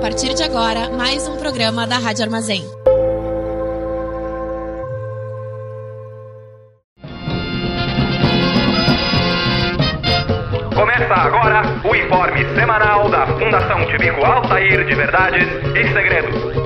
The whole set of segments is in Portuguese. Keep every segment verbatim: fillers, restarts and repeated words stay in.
partir de agora, mais um programa da Rádio Armazém. Começa agora o informe semanal da Fundação Tibico Altair de Verdades e Segredos.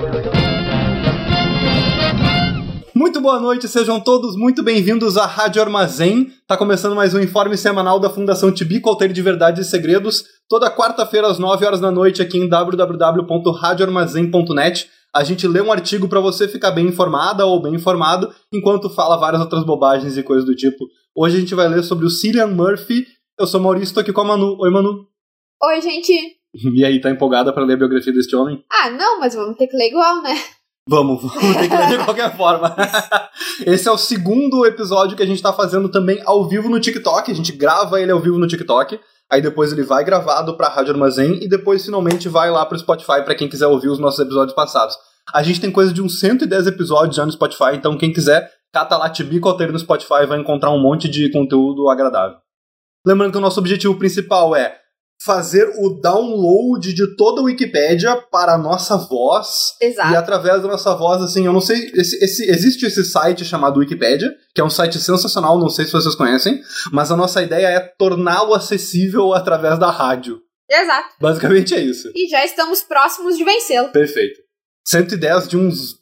Muito boa noite, sejam todos muito bem-vindos à Rádio Armazém. Tá começando mais um informe semanal da Fundação Tibico Altair de Verdades e Segredos, toda quarta-feira às nove horas da noite aqui em w w w ponto rádio armazém ponto net. A gente lê um artigo para você ficar bem informada ou bem informado, enquanto fala várias outras bobagens e coisas do tipo. Hoje a gente vai ler sobre o Cillian Murphy. Eu sou o Maurício, tô aqui com a Manu. Oi, Manu. Oi, gente. E aí, tá empolgada pra ler a biografia deste homem? Ah, não, mas vamos ter que ler igual, né? Vamos, vamos ter que ler de qualquer forma. Esse é o segundo episódio que a gente tá fazendo também ao vivo no TikTok. A gente grava ele ao vivo no TikTok. Aí depois ele vai gravado pra Rádio Armazém e depois finalmente vai lá pro Spotify pra quem quiser ouvir os nossos episódios passados. A gente tem coisa de uns cento e dez episódios já no Spotify, então quem quiser, cata lá Tibico Altair no Spotify e vai encontrar um monte de conteúdo agradável. Lembrando que o nosso objetivo principal é fazer o download de toda a Wikipédia para a nossa voz. Exato. E através da nossa voz, assim, eu não sei, esse, esse, existe esse site chamado Wikipédia, que é um site sensacional, não sei se vocês conhecem, mas a nossa ideia é torná-lo acessível através da rádio. Exato. Basicamente é isso. E já estamos próximos de vencê-lo. Perfeito. cento e dez de uns,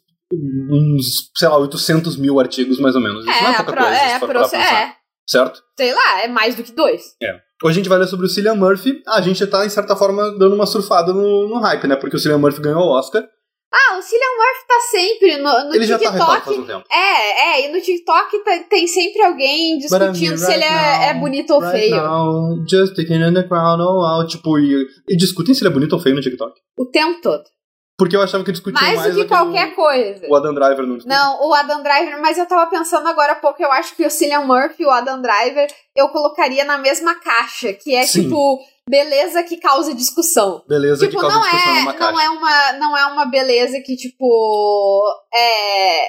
uns, sei lá, oitocentos mil artigos, mais ou menos. Isso é, não é pouca pro, coisa, é, se for pro, parar pra pensar. é. Certo? Sei lá, é mais do que dois. É. Hoje a gente vai ler sobre o Cillian Murphy. A gente tá, em certa forma, dando uma surfada no, no hype, né? Porque o Cillian Murphy ganhou o Oscar. Ah, o Cillian Murphy tá sempre no, no ele TikTok. Já tá hypado faz um tempo. É, é, e no TikTok tá, tem sempre alguém discutindo se right ele é, now, é bonito ou right feio. Now, just sticking in the crowd, oh, oh, tipo, e, e discutem se ele é bonito ou feio no TikTok. O tempo todo. Porque eu achava que discutiam mais, mais do que qualquer o, coisa. O Adam Driver não discute. Não, o Adam Driver, mas eu tava pensando agora há pouco, eu acho que o Cillian Murphy e o Adam Driver eu colocaria na mesma caixa, que é Sim. tipo, beleza que causa discussão. Beleza tipo, que causa não discussão é, numa caixa. não é uma, não é uma beleza que, tipo, é...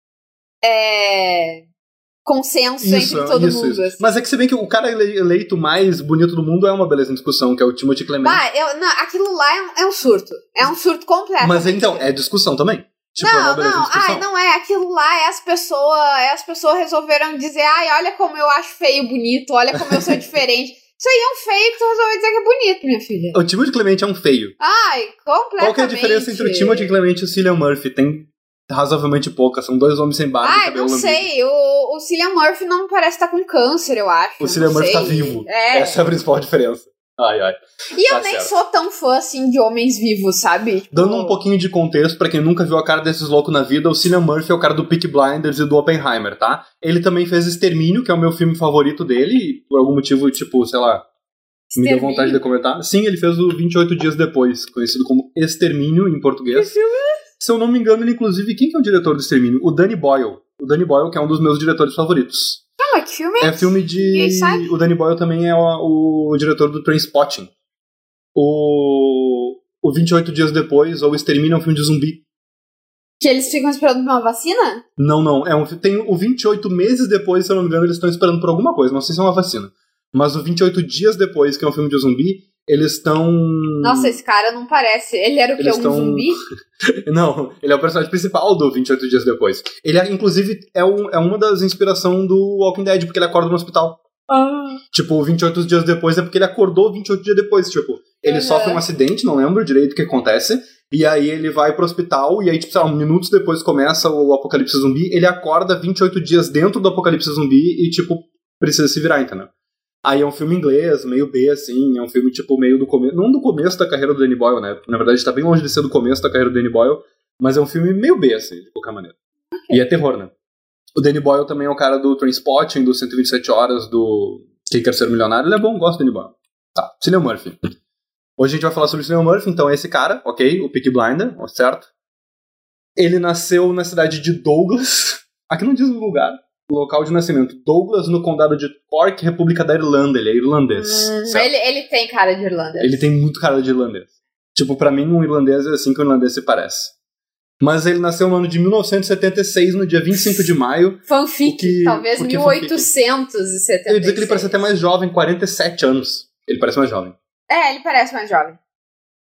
É... consenso Isso, entre todo isso, mundo. isso. Assim. Mas é que se bem que o cara ele- eleito mais bonito do mundo é uma beleza em discussão, que é o Timothée Chalamet. Bah, eu, não, aquilo lá é um, é um surto. É um surto completo. Mas então, é discussão também. Tipo, é uma Não, beleza em não, discussão. ai, não é, aquilo lá é as pessoas, é as pessoas resolveram dizer, ai, olha como eu acho feio bonito, olha como eu sou diferente. Isso aí é um feio que tu resolveu dizer que é bonito, minha filha. O Timothée Chalamet é um feio. Ai, completamente. Qual que é a diferença entre o Timothée Chalamet e o Cillian Murphy? Tem razoavelmente pouca, são dois homens sem barba e Ai, cabelo não lambido. sei, o, o Cillian Murphy não parece estar com câncer, eu acho. O Cillian não Murphy sei. tá vivo. É. Essa é a principal diferença. Ai, ai. E Tá eu nem certo. sou tão fã, assim, de homens vivos, sabe? Tipo, Dando um pouquinho de contexto, pra quem nunca viu a cara desses loucos na vida, o Cillian Murphy é o cara do Peaky Blinders e do Oppenheimer, tá? Ele também fez Extermínio, que é o meu filme favorito dele, e por algum motivo, tipo, sei lá, me deu vontade de comentar. Sim, ele fez o vinte e oito Dias Depois, conhecido como Extermínio em português. Que filme é? Se eu não me engano, ele, inclusive, quem que é o diretor do Extermínio? O Danny Boyle. O Danny Boyle, que é um dos meus diretores favoritos. Não, mas que filme é É filme de... Ninguém sabe. O Danny Boyle também é o, o diretor do Trainspotting. O... O vinte e oito Dias Depois, ou Extermínio, é um filme de zumbi. Que eles ficam esperando uma vacina? Não, não. É um, tem o vinte e oito meses depois, se eu não me engano, eles estão esperando por alguma coisa. Não sei se é uma vacina. Mas o vinte e oito Dias Depois, que é um filme de zumbi, eles estão... Nossa, esse cara não parece. Ele era o quê? Eles Um tão- zumbi? Não, ele é o personagem principal do vinte e oito Dias Depois. Ele, é, inclusive, é, um, é uma das inspirações do Walking Dead, porque ele acorda no hospital. Ah. Tipo, vinte e oito Dias Depois é porque ele acordou vinte e oito dias depois. Tipo, ele Uhum. sofre um acidente, não lembro direito o que acontece. E aí ele vai pro hospital, e aí, tipo, sei lá, minutos depois começa o apocalipse zumbi. Ele acorda vinte e oito dias dentro do apocalipse zumbi e, tipo, precisa se virar, entendeu? Aí é um filme inglês, meio B, assim, é um filme, tipo, meio do começo... Não do começo da carreira do Danny Boyle, né? Na verdade, tá bem longe de ser do começo da carreira do Danny Boyle, mas é um filme meio B, assim, de qualquer maneira. Okay. E é terror, né? O Danny Boyle também é o cara do Trainspotting, do cento e vinte e sete horas, do Quem Quer Ser Milionário. Ele é bom, gosto do Danny Boyle. Tá, Cillian Murphy. Hoje a gente vai falar sobre o Cillian Murphy, então é esse cara, ok? O Peaky Blinder, certo? Ele nasceu na cidade de Douglas. Aqui não diz o lugar. O local de nascimento. Douglas, no condado de Cork, República da Irlanda. Ele é irlandês. Hum, ele, ele tem cara de irlandês. Ele tem muito cara de irlandês. Tipo, pra mim, um irlandês é assim que um irlandês se parece. Mas ele nasceu no ano de mil novecentos e setenta e seis, no dia vinte e cinco de maio. Fanfic, que, talvez mil oitocentos e setenta e seis. Eu ia dizer que ele parece até mais jovem, quarenta e sete anos. Ele parece mais jovem. É, ele parece mais jovem.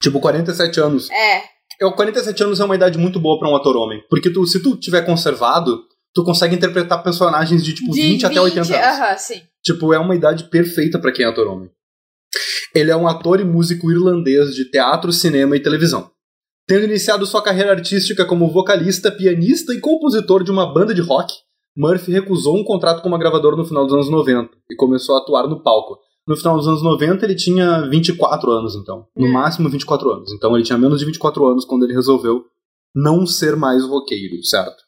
Tipo, quarenta e sete anos. É. É, quarenta e sete anos é uma idade muito boa pra um ator homem. Porque tu, se tu tiver conservado, tu consegue interpretar personagens de, tipo, De vinte, vinte até oitenta anos. Aham, uh-huh, sim. Tipo, é uma idade perfeita pra quem é ator homem. Ele é um ator e músico irlandês de teatro, cinema e televisão. Tendo iniciado sua carreira artística como vocalista, pianista e compositor de uma banda de rock, Murphy recusou um contrato com uma gravadora no final dos anos noventa e começou a atuar no palco. No final dos anos noventa ele tinha vinte e quatro anos, então. No hum. máximo vinte e quatro anos. Então ele tinha menos de vinte e quatro anos quando ele resolveu não ser mais roqueiro, certo?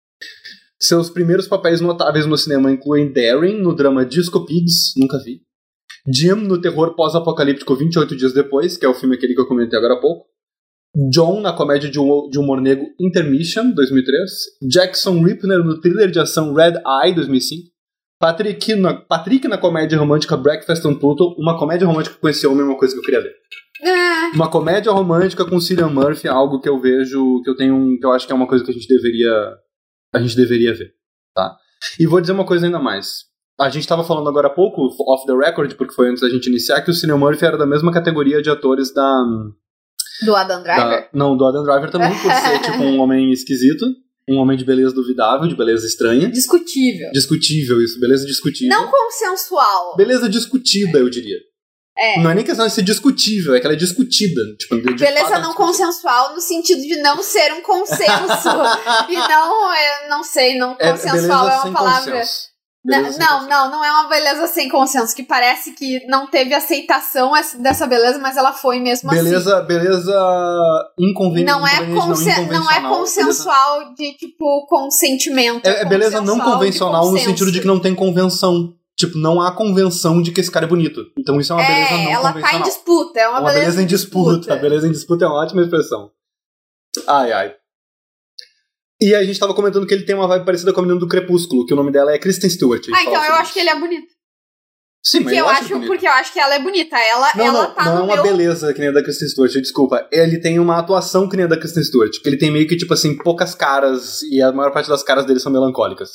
Seus primeiros papéis notáveis no cinema incluem Darren, no drama Disco Pigs, nunca vi. Jim, no terror pós-apocalíptico vinte e oito Dias Depois, que é o filme aquele que eu comentei agora há pouco. John, na comédia de humor negro Intermission, dois mil e três. Jackson Ripner, no thriller de ação Red Eye, dois mil e cinco. Patrick na, Patrick na comédia romântica Breakfast on Pluto. Uma comédia romântica com esse homem é uma coisa que eu queria ver. É. Uma comédia romântica com Cillian Murphy é algo que eu vejo, que eu tenho, que eu acho que é uma coisa que a gente deveria, a gente deveria ver, tá? E vou dizer uma coisa ainda mais. A gente estava falando agora há pouco, off the record, porque foi antes da gente iniciar, que o Cillian Murphy era da mesma categoria de atores da... Do Adam Driver? Da, não, do Adam Driver também, por ser tipo um homem esquisito, um homem de beleza duvidável, de beleza estranha. Discutível. Discutível, isso, beleza discutível. Não consensual. Beleza discutida, eu diria. É. Não é nem questão de ser discutível, é que ela é discutida. Tipo, de beleza não consensual no sentido de não ser um consenso. E não, eu não sei, não é, consensual é uma palavra... Consenso. Não, não, não, não é uma beleza sem consenso, que parece que não teve aceitação dessa beleza, mas ela foi mesmo beleza, assim. Beleza inconveniente. Não é, consen não, não é consensual beleza. De, tipo, consentimento. É, é beleza não convencional no sentido de que não tem convenção. Tipo, não há convenção de que esse cara é bonito. Então isso é uma é, beleza não ela convencional. Ela tá em disputa, é uma, uma beleza, beleza em disputa. disputa. A beleza em disputa é uma ótima expressão. Ai, ai. E a gente tava comentando que ele tem uma vibe parecida com a menina do Crepúsculo, que o nome dela é Kristen Stewart. Ah, então eu acho que ele é bonito. Sim, porque mas eu, eu acho, acho Porque eu acho que ela é bonita. Ela, não, ela não, tá não no é uma meu... beleza que nem a da Kristen Stewart, desculpa. Ele tem uma atuação que nem a da Kristen Stewart. Que ele tem meio que, tipo assim, poucas caras, e a maior parte das caras dele são melancólicas.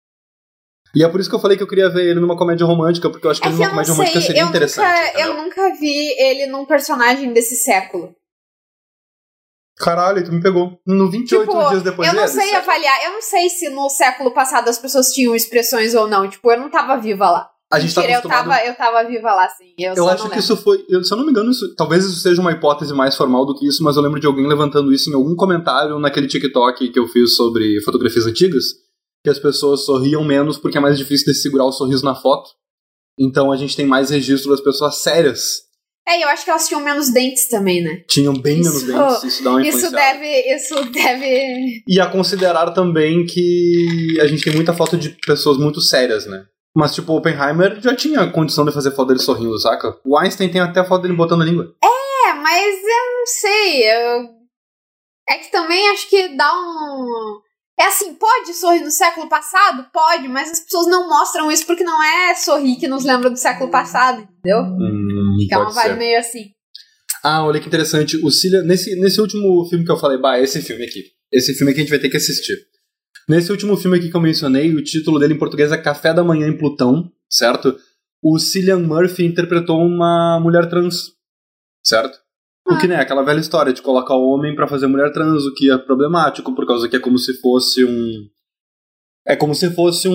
E é por isso que eu falei que eu queria ver ele numa comédia romântica, porque eu acho que é ele que numa comédia sei, romântica seria eu interessante. Nunca, eu nunca vi ele num personagem desse século. Caralho, tu me pegou. No vinte e oito tipo, dias depois eu não dele, sei sério? avaliar, eu não sei se no século passado as pessoas tinham expressões ou não. Tipo, eu não tava viva lá. A gente Mentira, tá acostumado... eu, tava, eu tava viva lá, sim. Eu, eu acho que isso foi... Eu, se eu não me engano, isso, talvez isso seja uma hipótese mais formal do que isso, mas eu lembro de alguém levantando isso em algum comentário naquele TikTok que eu fiz sobre fotografias antigas, que as pessoas sorriam menos porque é mais difícil de segurar o sorriso na foto. Então a gente tem mais registro das pessoas sérias. É, eu acho que elas tinham menos dentes também, né? Tinham bem isso, menos dentes, isso dá uma isso influenciada. deve, isso deve... E a considerar também que a gente tem muita foto de pessoas muito sérias, né? Mas, tipo, o Oppenheimer já tinha condição de fazer foto dele sorrindo, saca? O Einstein tem até a foto dele botando a língua. É, mas eu não sei. Eu... É que também acho que dá um... É assim, pode sorrir no século passado? Pode, mas as pessoas não mostram isso porque não é sorrir que nos lembra do século passado, entendeu? Hum, que é uma vibe meio assim. Ah, olha que interessante. O Cillian, nesse, nesse último filme que eu falei, bah, esse filme aqui. Esse filme aqui a gente vai ter que assistir. Nesse último filme aqui que eu mencionei, o título dele em português é Café da Manhã em Plutão, certo? O Cillian Murphy interpretou uma mulher trans, certo? O que, né, aquela velha história de colocar o homem pra fazer mulher trans, o que é problemático, por causa que é como se fosse um... É como se fosse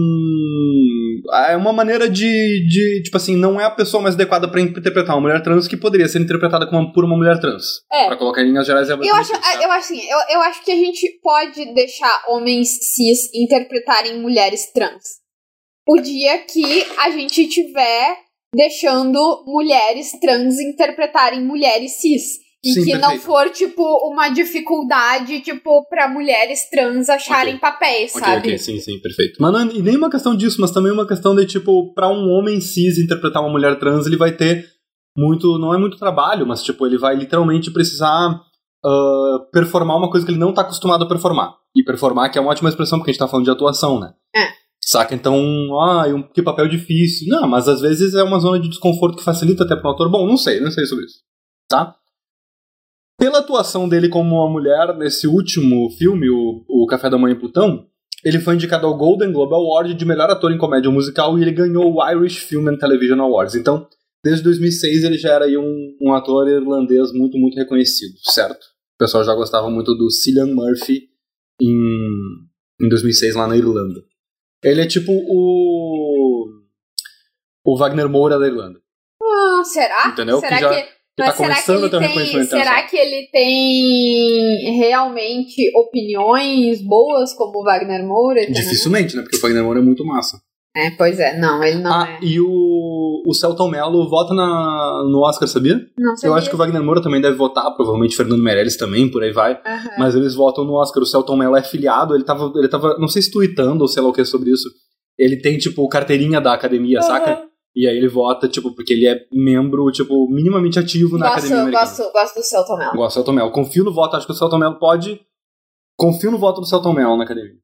um... É uma maneira de, de... Tipo assim, não é a pessoa mais adequada pra interpretar uma mulher trans que poderia ser interpretada como uma, por uma mulher trans. É. Pra colocar em linhas gerais é eu acho, eu acho assim, eu, eu acho que a gente pode deixar homens cis interpretarem mulheres trans. O dia que a gente tiver... deixando mulheres trans interpretarem mulheres cis. E Sim, que perfeito. não for, tipo, uma dificuldade, tipo, pra mulheres trans acharem okay. papéis, okay, sabe? Ok, sim, sim, perfeito. Mas não é nem uma questão disso, mas também uma questão de, tipo, pra um homem cis interpretar uma mulher trans, ele vai ter muito, não é muito trabalho, mas, tipo, ele vai literalmente precisar uh, performar uma coisa que ele não tá acostumado a performar. E performar, que é uma ótima expressão, porque a gente tá falando de atuação, né? É. Saca? Então, ah, um, que papel difícil. Não, mas às vezes é uma zona de desconforto que facilita até pro autor. Bom, não sei, não sei sobre isso. Tá? Pela atuação dele como uma mulher nesse último filme, o, o Café da Manhã em Plutão, ele foi indicado ao Golden Globe Award de melhor ator em comédia musical e ele ganhou o Irish Film and Television Awards. Então, Desde dois mil e seis ele já era aí um, um ator irlandês muito, muito reconhecido, certo? O pessoal já gostava muito do Cillian Murphy em, em dois mil e seis lá na Irlanda. Ele é tipo o o Wagner Moura da Irlanda. Ah, será? Entendeu? Será que, já, que, que tá mas será que começando ele a ter um tem, reconhecimento será internacional. que ele tem realmente opiniões boas como o Wagner Moura? Entendeu? Dificilmente, né? Porque o Wagner Moura é muito massa. É, pois é. Não, ele não ah, é. E o, o Celton Mello vota na, no Oscar, sabia? Não sabia. Eu acho que o Wagner Moura também deve votar, provavelmente Fernando Meirelles também, por aí vai. Uhum. Mas eles votam no Oscar. O Celton Mello é filiado, ele tava, ele tava, não sei se tweetando ou sei lá o que sobre isso. Ele tem, tipo, carteirinha da academia, uhum. saca? E aí ele vota, tipo, porque ele é membro, tipo, minimamente ativo na gosto, academia americana. Gosto, gosto do Celton Mello. Gosto do Celton Mello. Confio no voto, acho que o Celton Mello pode... Confio no voto do Celton Mello na academia.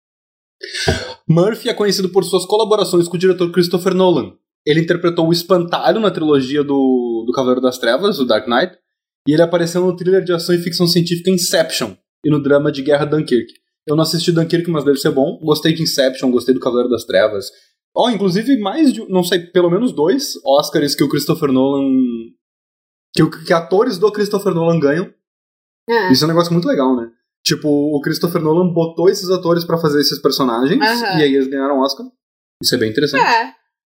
Murphy é conhecido por suas colaborações com o diretor Christopher Nolan. Ele interpretou o Espantalho na trilogia do, do Cavaleiro das Trevas, o Dark Knight, e ele apareceu no thriller de ação e ficção científica Inception e no drama de guerra Dunkirk. Eu não assisti Dunkirk, mas deve ser bom. Gostei de Inception, gostei do Cavaleiro das Trevas. Ó, oh, inclusive mais de, não sei, pelo menos dois Oscars que o Christopher Nolan... Que, que atores do Christopher Nolan ganham. É. Isso é um negócio muito legal, né? Tipo, o Christopher Nolan botou esses atores pra fazer esses personagens, uhum. e aí eles ganharam Oscar. Isso é bem interessante. É.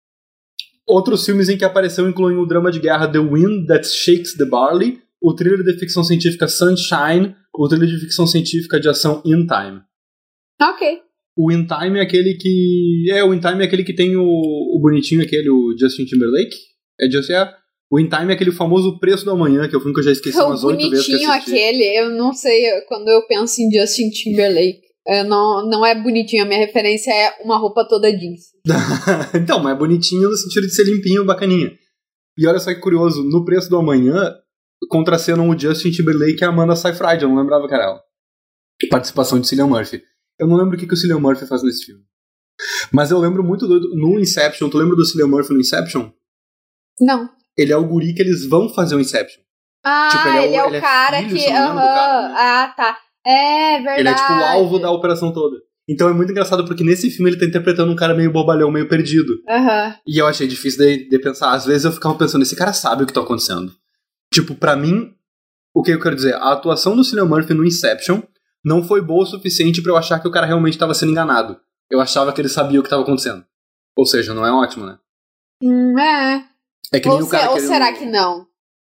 Outros filmes em que apareceu incluem o drama de guerra The Wind That Shakes the Barley, o thriller de ficção científica Sunshine, o thriller de ficção científica de ação In Time. Ok. O In Time é aquele que... É, o In Time é aquele que tem o, o bonitinho, aquele, o Justin Timberlake. É Just, é. O In Time é aquele famoso Preço do Amanhã, que é o filme que eu já esqueci o umas oito vezes que assisti. O bonitinho aquele, eu não sei, quando eu penso em Justin Timberlake, eu não, não é bonitinho, a minha referência é uma roupa toda jeans. Então, mas é bonitinho no sentido de ser limpinho, bacaninha. E olha só que curioso, no Preço do Amanhã, contracenam o Justin Timberlake e a Amanda Seyfried, eu não lembrava que era ela. Participação de Cillian Murphy. Eu não lembro o que, que o Cillian Murphy faz nesse filme. Mas eu lembro muito do, no Inception. Tu lembra do Cillian Murphy no Inception? Não. Ele é o guri que eles vão fazer o Inception. Ah, tipo, ele é o, ele é o ele cara é filho, que... Uhum. Cara, ah, tá. É verdade. Ele é tipo o alvo da operação toda. Então é muito engraçado porque nesse filme ele tá interpretando um cara meio bobalhão, meio perdido. Uhum. E eu achei difícil de, de pensar. Às vezes eu ficava pensando, esse cara sabe o que tá acontecendo. Tipo, pra mim, o que eu quero dizer? A atuação do Cillian Murphy no Inception não foi boa o suficiente pra eu achar que o cara realmente tava sendo enganado. Eu achava que ele sabia o que tava acontecendo. Ou seja, não é ótimo, né? Hum, é. É que nem ou o cara se, que ou será não... que não?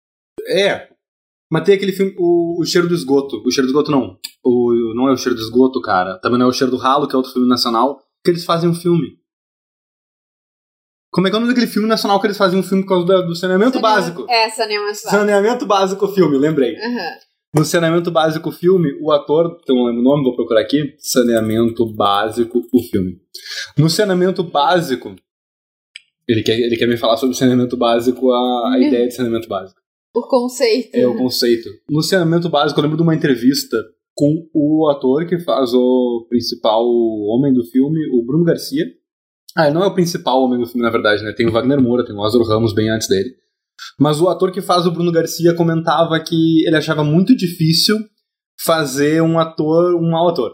É. Mas tem aquele filme, o, o Cheiro do Esgoto. O Cheiro do Esgoto não. O, não é o Cheiro do Esgoto, cara. Também não é o Cheiro do Ralo, que é outro filme nacional. Que eles fazem um filme. Como é que é o nome daquele filme nacional que eles fazem um filme por causa do, do saneamento Saneamento, básico? É, saneamento básico. Saneamento básico filme, lembrei. Uhum. No Saneamento Básico filme, o ator, então não lembro o nome, vou procurar aqui. Saneamento Básico o filme. No Saneamento Básico, ele quer, ele quer me falar sobre o saneamento básico, a, a uhum. ideia de saneamento básico. O conceito. É, o conceito. No Saneamento Básico, eu lembro de uma entrevista com o ator que faz o principal homem do filme, o Bruno Garcia. Ah, ele não é o principal homem do filme, na verdade, né? Tem o Wagner Moura, tem o Lázaro Ramos bem antes dele. Mas o ator que faz o Bruno Garcia comentava que ele achava muito difícil fazer um ator, um mau ator.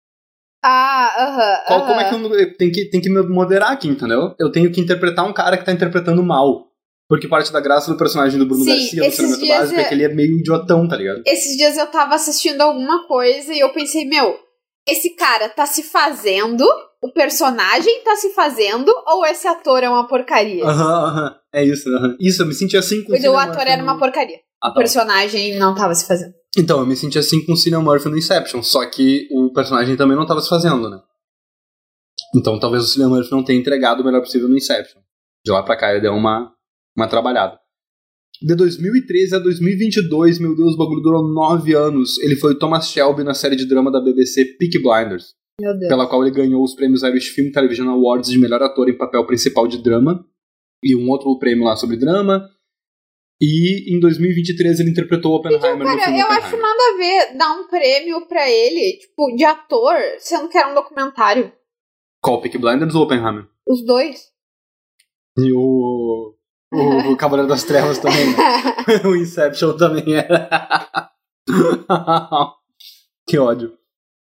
Ah, aham. Uh-huh, uh-huh. Como é que eu tenho que, tenho que me moderar aqui, entendeu? Eu tenho que interpretar um cara que tá interpretando mal. Porque parte da graça do personagem do Bruno Sim, Garcia, do Saneamento Básico, é... é que ele é meio idiotão, tá ligado? Esses dias eu tava assistindo alguma coisa e eu pensei, meu, esse cara tá se fazendo, o personagem tá se fazendo, ou esse ator é uma porcaria? Aham, uh-huh, aham. Uh-huh. É isso, aham. Uh-huh. Isso, eu me senti assim com o Cillian Murphy. O ator era uma porcaria. Ah, tá. O personagem não tava se fazendo. Então, eu me senti assim com o Cillian Murphy no Inception, só que o personagem também não tava se fazendo, né? Então talvez o Cillian Murphy não tenha entregado o melhor possível no Inception. De lá pra cá ele deu uma, uma trabalhada. De dois mil e treze a dois mil e vinte e dois, meu Deus, o bagulho durou nove anos. Ele foi o Thomas Shelby na série de drama da B B C Peaky Blinders. Meu Deus. Pela qual ele ganhou os prêmios Irish Film Television Awards de melhor ator em papel principal de drama. E um outro prêmio lá sobre drama. E em dois mil e vinte e três ele interpretou Oppenheimer então, cara, no filme eu Oppenheimer. acho nada a ver dar um prêmio pra ele, tipo, de ator, sendo que era um documentário. Qual, Peaky Blinders ou Oppenheimer? Os dois. E o... O, o Cavaleiro das Trevas também, né? O Inception também era. Que ódio.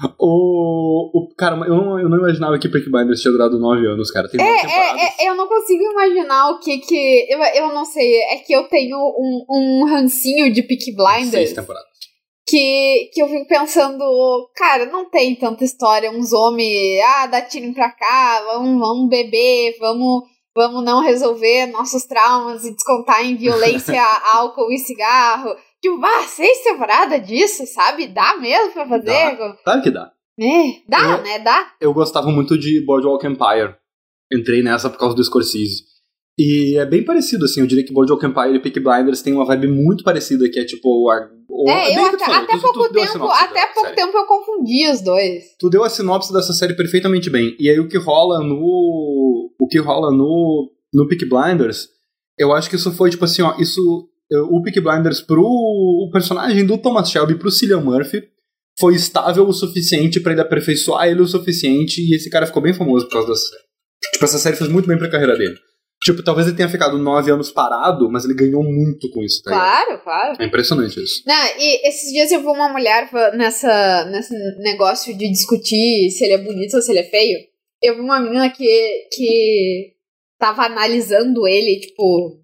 O, o, cara, eu não, eu não imaginava que Peaky Blinders tinha durado nove anos, cara. Tem é, é, é, eu não consigo imaginar o que que... Eu, eu não sei, é que eu tenho um, um rancinho de Peaky Blinders. Seis temporadas. Que, que eu fico pensando, cara, não tem tanta história, uns homens, ah, dá tiro pra cá, vamos, vamos beber, vamos, vamos não resolver nossos traumas e descontar em violência, álcool e cigarro. Tipo, ah, seis temporadas disso, sabe? Dá mesmo pra fazer? Dá. Claro que dá. É, dá, eu, né? Dá. Eu gostava muito de Boardwalk Empire. Entrei nessa por causa do Scorsese. E é bem parecido, assim, eu diria que Boardwalk Empire e Peaky Blinders tem uma vibe muito parecida, que é tipo... A, o, é, eu até, até tu, pouco, tu tempo, até pouco tempo eu confundi os dois. Tu deu a sinopse dessa série perfeitamente bem. E aí o que rola no... O que rola no, no Peaky Blinders, eu acho que isso foi, tipo assim, ó, isso... O Peaky Blinders pro o personagem do Thomas Shelby, pro Cillian Murphy, foi estável o suficiente pra ele aperfeiçoar ele o suficiente, e esse cara ficou bem famoso por causa dessa série. Tipo, essa série fez muito bem pra carreira dele. Tipo, talvez ele tenha ficado nove anos parado, mas ele ganhou muito com isso. Tá claro, ligado? claro. É impressionante isso. Não, e esses dias eu vi uma mulher nessa, nesse negócio de discutir se ele é bonito ou se ele é feio. Eu vi uma menina que, que tava analisando ele, tipo,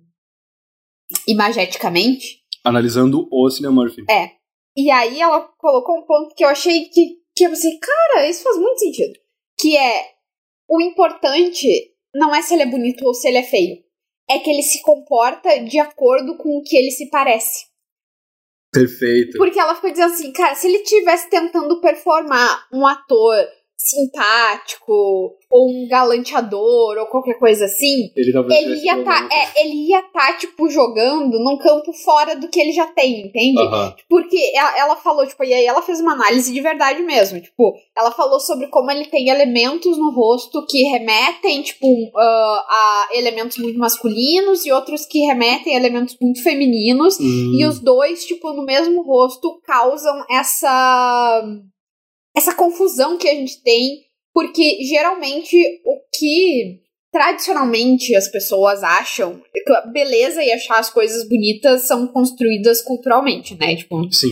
imageticamente. Analisando o Cillian Murphy. É. E aí ela colocou um ponto que eu achei que, que eu pensei, cara, isso faz muito sentido. Que é, o importante... não é se ele é bonito ou se ele é feio. É que ele se comporta de acordo com o que ele se parece. Perfeito. Porque ela ficou dizendo assim, cara, se ele estivesse tentando performar um ator simpático, ou um galanteador, ou qualquer coisa assim, ele, ele ia tá, é, ele ia tá, tipo, jogando num campo fora do que ele já tem, entende? Uh-huh. Porque ela, ela falou, tipo, e aí ela fez uma análise de verdade mesmo, tipo, ela falou sobre como ele tem elementos no rosto que remetem, tipo, uh, a elementos muito masculinos e outros que remetem a elementos muito femininos, hum. e os dois, tipo, no mesmo rosto causam essa... essa confusão que a gente tem, porque geralmente o que tradicionalmente as pessoas acham, beleza e achar as coisas bonitas são construídas culturalmente, né? Tipo, sim.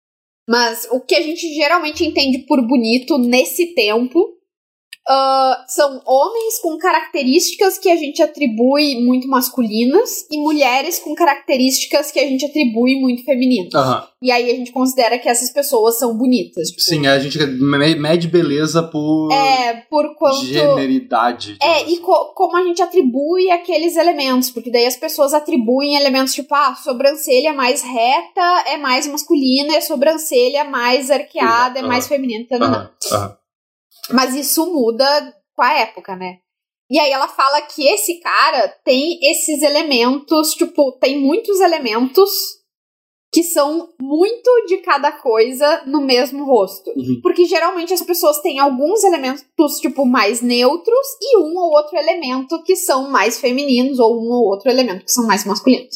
Mas o que a gente geralmente entende por bonito nesse tempo uh, são homens com características que a gente atribui muito masculinas e mulheres com características que a gente atribui muito femininas. Uhum. E aí a gente considera que essas pessoas são bonitas. Tipo, sim, a gente mede beleza por... É, por quanto... generidade. É, e co- como a gente atribui aqueles elementos, porque daí as pessoas atribuem elementos tipo, ah, sobrancelha mais reta é mais masculina e a sobrancelha mais arqueada uhum. é mais feminina. Uhum. Uhum. Mas isso muda com a época, né? E aí ela fala que esse cara tem esses elementos, tipo, tem muitos elementos que são muito de cada coisa no mesmo rosto. Uhum. Porque geralmente as pessoas têm alguns elementos, tipo, mais neutros e um ou outro elemento que são mais femininos ou um ou outro elemento que são mais masculinos.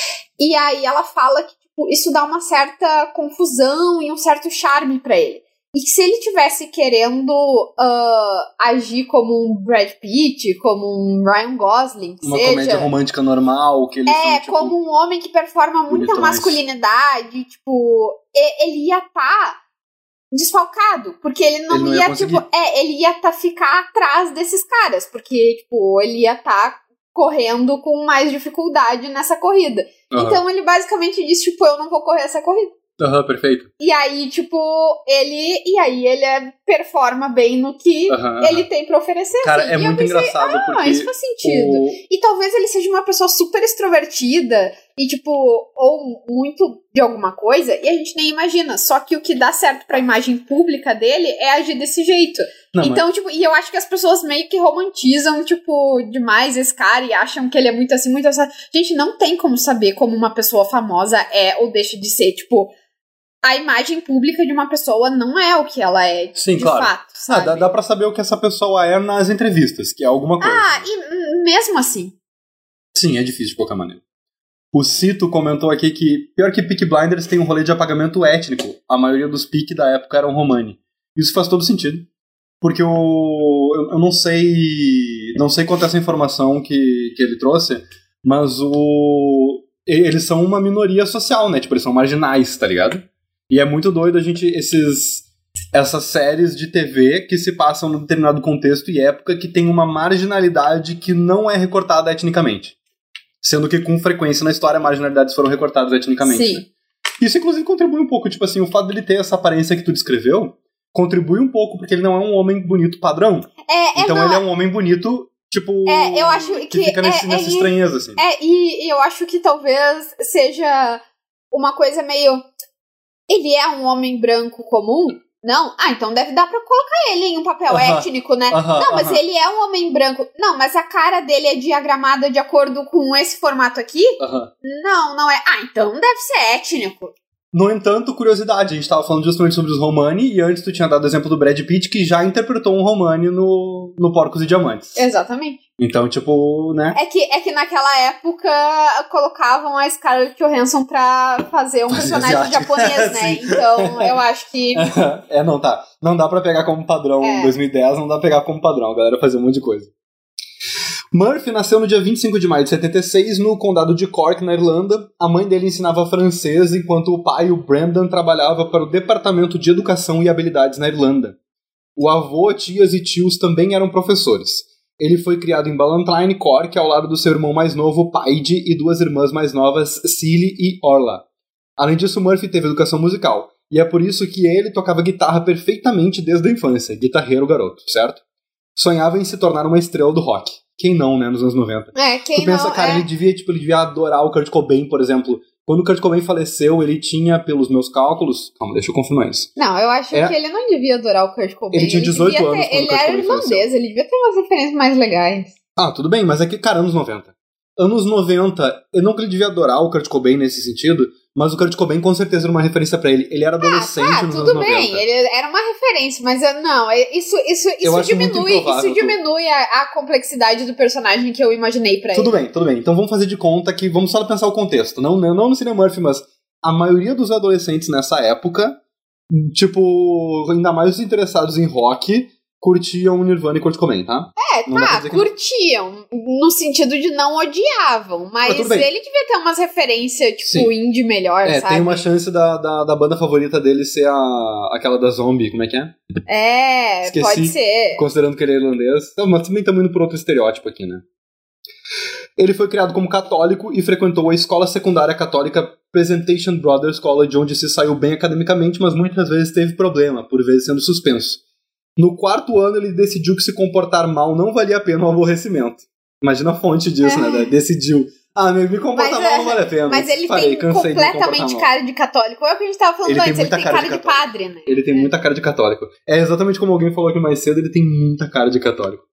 E aí ela fala que, tipo, isso dá uma certa confusão e um certo charme pra ele. E que se ele tivesse querendo uh, agir como um Brad Pitt, como um Ryan Gosling, uma seja, comédia romântica normal, que eles é, são, tipo, como um homem que performa muita bonitões. masculinidade, tipo, ele ia tá desfalcado, porque ele não, ele não ia, ia tipo, é, ele ia tá ficar atrás desses caras, porque, tipo, ele ia tá correndo com mais dificuldade nessa corrida. Uhum. Então ele basicamente disse, tipo, eu não vou correr essa corrida. Aham, uhum, perfeito. E aí, tipo, ele... E aí ele é, performa bem no que uhum, ele uhum. tem pra oferecer. Cara, assim. é e muito pensei, engraçado ah, porque... isso faz sentido. O... E talvez ele seja uma pessoa super extrovertida e, tipo, ou muito de alguma coisa, e a gente nem imagina. Só que o que dá certo pra imagem pública dele é agir desse jeito. Não, então, mas... tipo, e eu acho que as pessoas meio que romantizam, tipo, demais esse cara e acham que ele é muito assim, muito assim. Gente, não tem como saber como uma pessoa famosa é ou deixa de ser, tipo... A imagem pública de uma pessoa não é o que ela é, Sim, de claro. fato, sabe? Ah, dá, dá pra saber o que essa pessoa é nas entrevistas, que é alguma coisa. Ah, e mesmo assim. Sim, é difícil de qualquer maneira. O Cito comentou aqui que, pior que Peaky Blinders tem um rolê de apagamento étnico. A maioria dos Peaky da época eram romani. Isso faz todo sentido. Porque o, eu, eu não sei não sei quanto é essa informação que, que ele trouxe, mas o eles são uma minoria social, né? Tipo, eles são marginais, tá ligado? E é muito doido a gente, esses... essas séries de T V que se passam num determinado contexto e época que tem uma marginalidade que não é recortada etnicamente. Sendo que, com frequência na história, marginalidades foram recortadas etnicamente. Sim. Né? Isso, inclusive, contribui um pouco. Tipo assim, o fato dele ter essa aparência que tu descreveu contribui um pouco, porque ele não é um homem bonito padrão. É, então é, ele é um homem bonito, tipo... É, eu acho que... que fica nesse, é, nessa é, estranheza, assim. É, e, e eu acho que talvez seja uma coisa meio... Ele é um homem branco comum? Não? Ah, então deve dar pra colocar ele em um papel uh-huh. étnico, né? Uh-huh, não, mas uh-huh. ele é um homem branco. Não, mas a cara dele é diagramada de acordo com esse formato aqui? Uh-huh. Não, não é. Ah, então deve ser étnico. No entanto, curiosidade, a gente tava falando justamente sobre os Romani, e antes tu tinha dado o exemplo do Brad Pitt, que já interpretou um Romani no, no Porcos e Diamantes. Exatamente. Então, tipo, né? É que, é que naquela época colocavam a Scarlett Johansson pra fazer um personagem asiático. japonês, né? Então, eu acho que... É, não tá. Não dá pra pegar como padrão É. em dois mil e dez, não dá pra pegar como padrão, a galera fazia um monte de coisa. Murphy nasceu no dia vinte e cinco de maio de setenta e seis no condado de Cork, na Irlanda. A mãe dele ensinava francês, enquanto o pai, o Brendan, trabalhava para o Departamento de Educação e Habilidades na Irlanda. O avô, tias e tios também eram professores. Ele foi criado em Ballantyne, Cork, ao lado do seu irmão mais novo, Paige, e duas irmãs mais novas, Cilly e Orla. Além disso, Murphy teve educação musical, e é por isso que ele tocava guitarra perfeitamente desde a infância, guitarreiro garoto, certo? Sonhava em se tornar uma estrela do rock. Quem não, né, nos anos noventa. É, quem tu pensa, não, cara, é... ele devia, tipo, ele devia adorar o Kurt Cobain, por exemplo. Quando o Kurt Cobain faleceu, ele tinha, pelos meus cálculos... Calma, deixa eu confirmar isso. Não, eu acho É. que ele não devia adorar o Kurt Cobain. Ele tinha dezoito devia anos ter, quando o Ele Kurt era Cobain irlandês, faleceu. ele devia ter umas referências mais legais. Ah, tudo bem, mas é que, cara, anos noventa. Anos noventa, eu não que ele devia adorar o Kurt Cobain nesse sentido, mas o Kurt Cobain com certeza era uma referência pra ele. Ele era adolescente ah, tá, nos tudo anos bem, noventa. ele era uma referência, mas eu, não, é- isso, isso, Eu isso acho muito diminui, improvável isso tu- diminui a, a complexidade do personagem que eu imaginei pra Tudo ele. bem, tudo bem. Então vamos fazer de conta que... Vamos só pensar o contexto. Não, não no Cillian Murphy, mas a maioria dos adolescentes nessa época, tipo, ainda mais os interessados em rock, curtiam Nirvana e Kurt Cobain, tá? É, Não dá pra tá, dizer que não. curtiam, no sentido de não odiavam, mas tudo bem. ele devia ter umas referências, tipo, Sim. indie melhor, É, sabe? tem uma chance da, da, da banda favorita dele ser a, aquela da Zombie, como é que é? É, Esqueci. pode ser. Considerando que ele é irlandês. Não, mas também estamos indo por outro estereótipo aqui, né? Ele foi criado como católico e frequentou a escola secundária católica Presentation Brothers College, onde se saiu bem academicamente, mas muitas vezes teve problema, por vezes sendo suspenso. No quarto ano, ele decidiu que se comportar mal não valia a pena o aborrecimento. Imagina a fonte disso, É. né? Decidiu. Ah, me, me comportar Mas, mal é, não vale a pena. Mas ele Parei, tem cansei de me comportar completamente mal. cara de católico. É o que a gente tava falando Ele tem antes, ele muita tem cara cara de de, católico. padre, né? Ele tem É. muita cara de católico. É exatamente como alguém falou aqui mais cedo, ele tem muita cara de católico.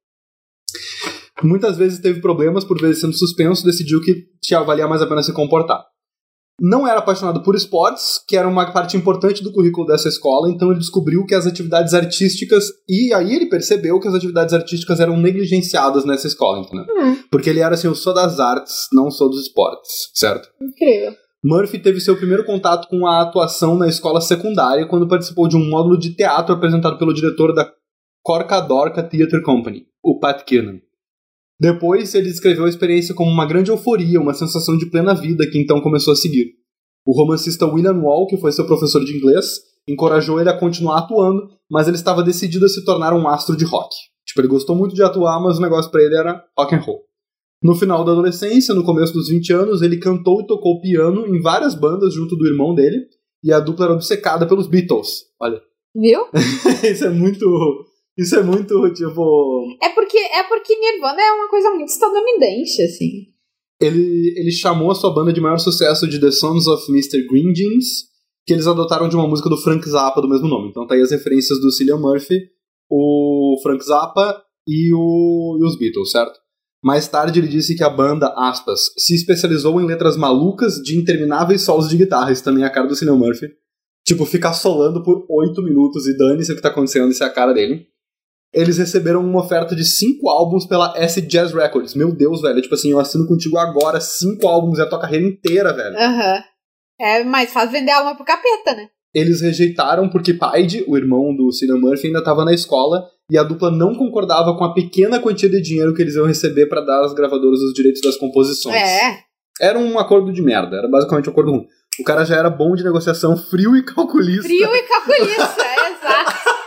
Muitas vezes teve problemas, por vezes sendo suspenso, decidiu que tinha valia mais a pena se comportar. Não era apaixonado por esportes, que era uma parte importante do currículo dessa escola, então ele descobriu que as atividades artísticas, e aí ele percebeu que as atividades artísticas eram negligenciadas nessa escola, entendeu? Hum. Porque ele era assim, eu sou das artes, não sou dos esportes, certo? Incrível. Murphy teve seu primeiro contato com a atuação na escola secundária quando participou de um módulo de teatro apresentado pelo diretor da Corca Dorca Theatre Company, o Pat Kiernan. Depois, ele descreveu a experiência como uma grande euforia, uma sensação de plena vida que então começou a seguir. O romancista William Wall, que foi seu professor de inglês, encorajou ele a continuar atuando, mas ele estava decidido a se tornar um astro de rock. Tipo, ele gostou muito de atuar, mas o negócio pra ele era rock and roll. No final da adolescência, no começo dos vinte anos, ele cantou e tocou piano em várias bandas junto do irmão dele, e a dupla era obcecada pelos Beatles. Olha, Viu? isso é muito... Isso é muito, tipo... É porque, é porque Nirvana é uma coisa muito estadunidense, assim. Ele, ele chamou a sua banda de maior sucesso de The Sons of mister Green Jeans, que eles adotaram de uma música do Frank Zappa do mesmo nome. Então tá aí as referências do Cillian Murphy, o Frank Zappa e, o, e os Beatles, certo? Mais tarde ele disse que a banda, aspas, se especializou em letras malucas de intermináveis solos de guitarra. Isso também é a cara do Cillian Murphy. Tipo, ficar solando por oito minutos e dane-se o que tá acontecendo, isso é a cara dele. Eles receberam uma oferta de cinco álbuns pela Acid Jazz Records. Meu Deus, velho. Tipo assim, eu assino contigo agora cinco álbuns, é a tua carreira inteira, velho. Aham. Uhum. É mais fácil vender alma pro capeta, né? Eles rejeitaram porque Paige, o irmão do Cillian Murphy, ainda estava na escola e a dupla não concordava com a pequena quantia de dinheiro que eles iam receber para dar às gravadoras os direitos das composições. É. Era um acordo de merda, era basicamente um acordo ruim. O cara já era bom de negociação, frio e calculista. Frio e calculista, é exato.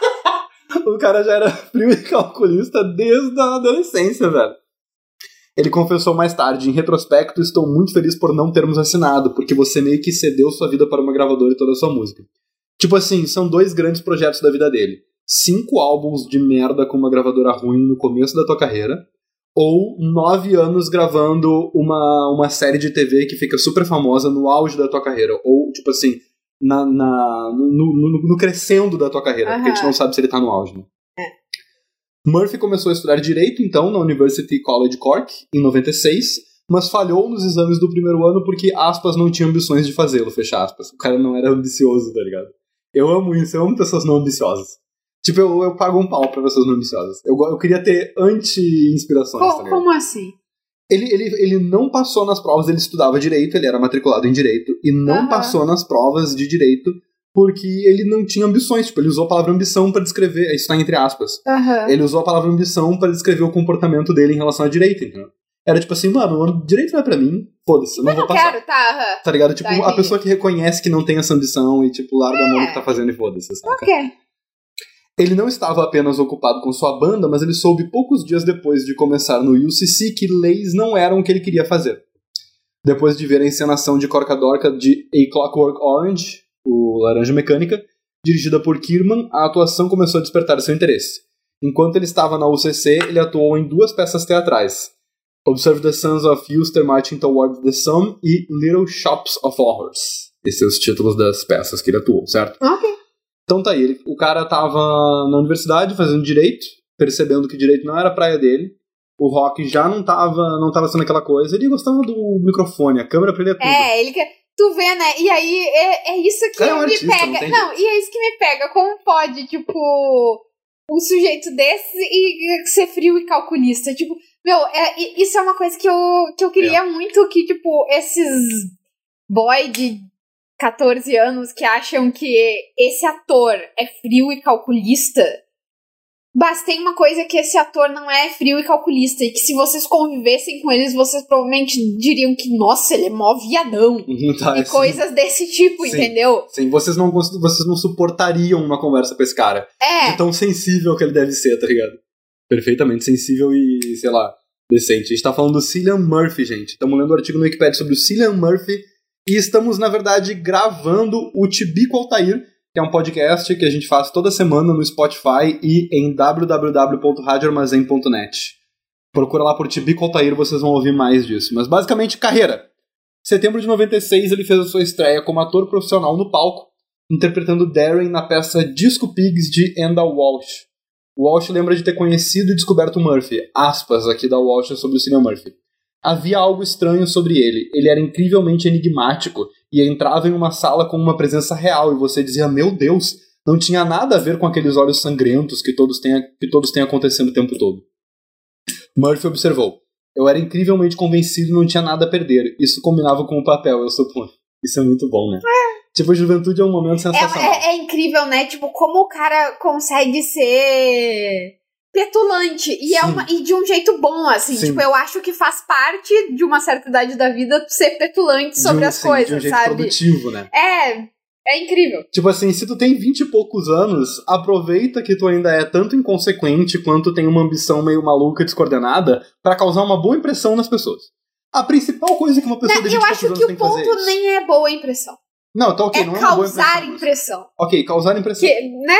O cara já era frio e calculista desde a adolescência, velho. Ele confessou mais tarde, em retrospecto, estou muito feliz por não termos assinado, porque você meio que cedeu sua vida para uma gravadora e toda a sua música. Tipo assim, são dois grandes projetos da vida dele. Cinco álbuns de merda com uma gravadora ruim no começo da tua carreira, ou nove anos gravando uma, uma série de T V que fica super famosa no auge da tua carreira. Ou, tipo assim, na, na, no, no, no crescendo da tua carreira, uhum. Porque a gente não sabe se ele tá no auge, né? É. Murphy começou a estudar Direito, então, na University College Cork, em noventa e seis, mas falhou nos exames do primeiro ano porque, aspas, não tinha ambições de fazê-lo, fecha aspas. O cara não era ambicioso, tá ligado? Eu amo isso, eu amo pessoas não ambiciosas. Tipo, eu, eu pago um pau pra pessoas não ambiciosas. Eu, eu queria ter anti-inspirações, Co- tá ligado? Como assim? Ele, ele, ele não passou nas provas, ele estudava Direito, ele era matriculado em Direito, e não uhum. passou nas provas de Direito porque ele não tinha ambições. Tipo, ele usou a palavra ambição pra descrever, isso tá entre aspas. Uhum. Ele usou a palavra ambição pra descrever o comportamento dele em relação a Direito, entendeu? Era tipo assim, mano, Direito não é pra mim, foda-se, eu não, não vou passar. Quero, tá, uhum. Tá ligado? Tipo, tá, a pessoa que reconhece que não tem essa ambição e, tipo, larga é. a mão do que tá fazendo e foda-se, sabe? Ok. Ele não estava apenas ocupado com sua banda, mas ele soube poucos dias depois de começar no U C C que leis não eram o que ele queria fazer. Depois de ver a encenação de Corcadorca de A Clockwork Orange, o Laranja Mecânica, dirigida por Kierman, a atuação começou a despertar seu interesse. Enquanto ele estava na U C C, ele atuou em duas peças teatrais: Observe the Sons of Ulster Marching Towards the Sun e Little Shops of Horrors. Esses são os títulos das peças que ele atuou, certo? Ok. Então tá aí, ele, o cara tava na universidade fazendo Direito, percebendo que Direito não era a praia dele, o rock já não tava, não tava sendo aquela coisa, ele gostava do microfone, a câmera pra ele é tudo. É, ele quer... Tu vê, né? E aí, é, é isso que é um me artista, pega. Não, não, e é isso que me pega. Como pode, tipo, um sujeito desse e ser frio e calculista? Tipo, meu, é, isso é uma coisa que eu, que eu queria é. muito que, tipo, esses boy de catorze anos que acham que esse ator é frio e calculista. Mas tem uma coisa que esse ator não é frio e calculista, e que se vocês convivessem com eles, vocês provavelmente diriam que, nossa, ele é mó viadão. Tá, e sim. Coisas desse tipo, sim, entendeu? Sim, vocês não, vocês não suportariam uma conversa com esse cara. É. De tão sensível que ele deve ser, tá ligado? Perfeitamente sensível e, sei lá, decente. A gente tá falando do Cillian Murphy, gente. Estamos lendo um artigo no Wikipedia sobre o Cillian Murphy, e estamos, na verdade, gravando o Tibico Altair, que é um podcast que a gente faz toda semana no Spotify e em w w w ponto radio armazém ponto net. Procura lá por Tibico Altair, vocês vão ouvir mais disso. Mas basicamente, carreira. Em setembro de noventa e seis, ele fez a sua estreia como ator profissional no palco, interpretando Darren na peça Disco Pigs de Enda Walsh. Walsh lembra de ter conhecido e descoberto Murphy. Aspas aqui da Walsh sobre o Cillian Murphy. Havia algo estranho sobre ele. Ele era incrivelmente enigmático e entrava em uma sala com uma presença real e você dizia, meu Deus, não tinha nada a ver com aqueles olhos sangrentos que todos têm, que todos têm acontecendo o tempo todo. Murphy observou. Eu era incrivelmente convencido e não tinha nada a perder. Isso combinava com o papel, eu suponho. Isso é muito bom, né? É. Tipo, juventude é um momento sensacional. É, é, é incrível, né? Tipo, como o cara consegue ser petulante. E, é uma, e de um jeito bom, assim. Sim. Tipo, eu acho que faz parte de uma certa idade da vida ser petulante sobre um, as sim, coisas, de um jeito sabe? Produtivo, né? É, é incrível. Tipo assim, se tu tem vinte e poucos anos, aproveita que tu ainda é tanto inconsequente quanto tem uma ambição meio maluca, descoordenada, pra causar uma boa impressão nas pessoas. A principal coisa que uma pessoa não, de vinte e poucos anos tem que fazer é isso. Eu acho que o ponto nem é boa impressão. Não, tá ok, é não é uma boa impressão. É causar impressão. Ok, causar impressão. Que, né?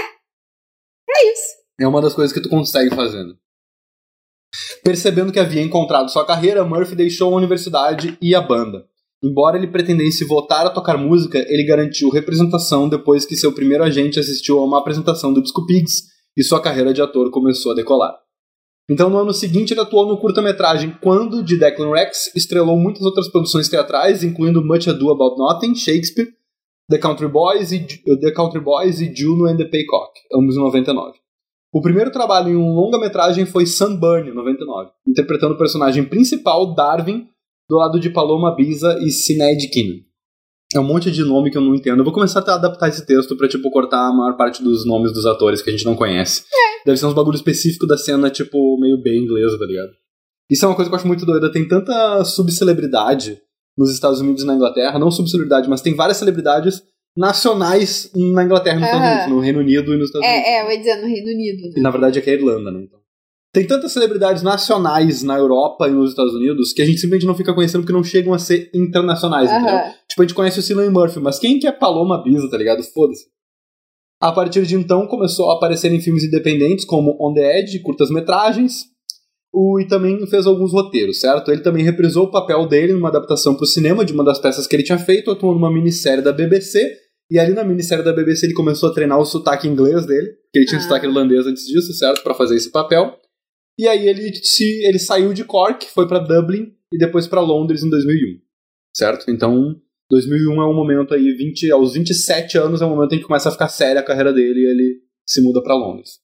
É isso. É uma das coisas que tu consegue fazendo. Percebendo que havia encontrado sua carreira, Murphy deixou a universidade e a banda. Embora ele pretendesse voltar a tocar música, ele garantiu representação depois que seu primeiro agente assistiu a uma apresentação do Disco Pigs e sua carreira de ator começou a decolar. Então, no ano seguinte, ele atuou no curta-metragem Quando, de Declan Rex, estrelou muitas outras produções teatrais, incluindo Much Ado About Nothing, Shakespeare, The Country Boys e, The Country Boys e Juno and the Paycock, ambos em noventa e nove. O primeiro trabalho em um longa-metragem foi Sunburn, em noventa e nove, interpretando o personagem principal, Darwin, do lado de Paloma Biza e Sinead Keenan. É um monte de nome que eu não entendo. Eu vou começar a adaptar esse texto pra, tipo, cortar a maior parte dos nomes dos atores que a gente não conhece. É. Deve ser uns bagulho específico da cena, tipo, meio bem inglesa, tá ligado? Isso é uma coisa que eu acho muito doida. Tem tanta subcelebridade nos Estados Unidos e na Inglaterra. Não subcelebridade, mas tem várias celebridades nacionais na Inglaterra e nos Aham. Estados Unidos, no Reino Unido e nos Estados Unidos. É, é, eu ia dizer no Reino Unido. E na verdade aqui é a Irlanda, né? Então. Tem tantas celebridades nacionais na Europa e nos Estados Unidos que a gente simplesmente não fica conhecendo porque não chegam a ser internacionais, Aham. entendeu? Tipo, a gente conhece o Cillian Murphy, mas quem que é Paloma Bisa, tá ligado? Foda-se. A partir de então, começou a aparecer em filmes independentes como On the Edge, curtas-metragens, o, e também fez alguns roteiros, certo? Ele também reprisou o papel dele numa adaptação para o cinema de uma das peças que ele tinha feito, atuou numa minissérie da B B C, e ali na minissérie da B B C ele começou a treinar o sotaque inglês dele, porque ele tinha Ah. sotaque irlandês antes disso, certo? Para fazer esse papel. E aí ele, se, ele saiu de Cork, foi para Dublin e depois para Londres em dois mil e um, certo? Então, dois mil e um é um momento aí, vinte, aos vinte e sete anos é um momento em que começa a ficar séria a carreira dele e ele se muda para Londres.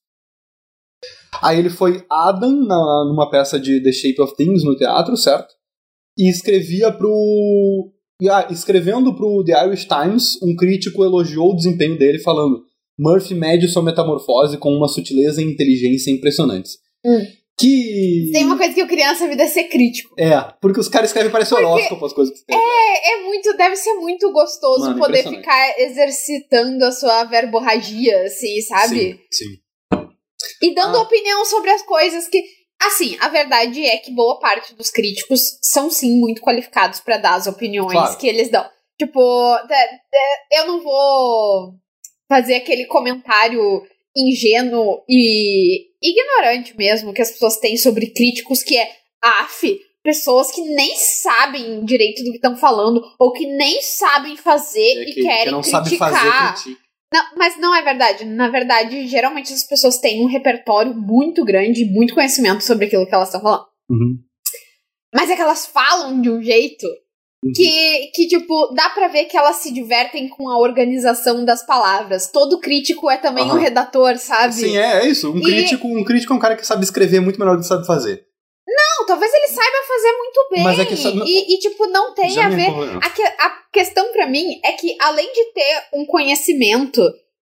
Aí ele foi Adam na, numa peça de The Shape of Things no teatro, certo? E escrevia pro... Ah, escrevendo pro The Irish Times, um crítico elogiou o desempenho dele falando: Murphy mede sua metamorfose com uma sutileza e inteligência impressionantes. Hum. Que... Tem uma coisa que eu queria nessa vida, é ser crítico. É, porque os caras escrevem parece Porque- horóscopo as coisas que escrevem. É, é muito, deve ser muito gostoso Mano, poder impressionante. ficar exercitando a sua verborragia, assim, sabe? Sim, sim. E dando Ah. opinião sobre as coisas que... Assim, a verdade é que boa parte dos críticos são, sim, muito qualificados pra dar as opiniões Claro. que eles dão. Tipo, de- de- eu não vou fazer aquele comentário ingênuo e ignorante mesmo que as pessoas têm sobre críticos, que é, af, pessoas que nem sabem direito do que estão falando, ou que nem sabem fazer É e que, querem que não criticar. sabe fazer critica. Não, mas não é verdade. Na verdade, geralmente as pessoas têm um repertório muito grande, muito conhecimento sobre aquilo que elas estão falando. Uhum. Mas é que elas falam de um jeito Uhum. que, que, tipo, dá pra ver que elas se divertem com a organização das palavras. Todo crítico é também Aham. um redator, sabe? Sim, é, é isso. Um, E- crítico, um crítico é um cara que sabe escrever muito melhor do que sabe fazer. Não, talvez ele saiba fazer muito bem. Mas é que só- e, e, tipo, não tem Já a me ver... incomoda. A, que- a questão pra mim é que, além de ter um conhecimento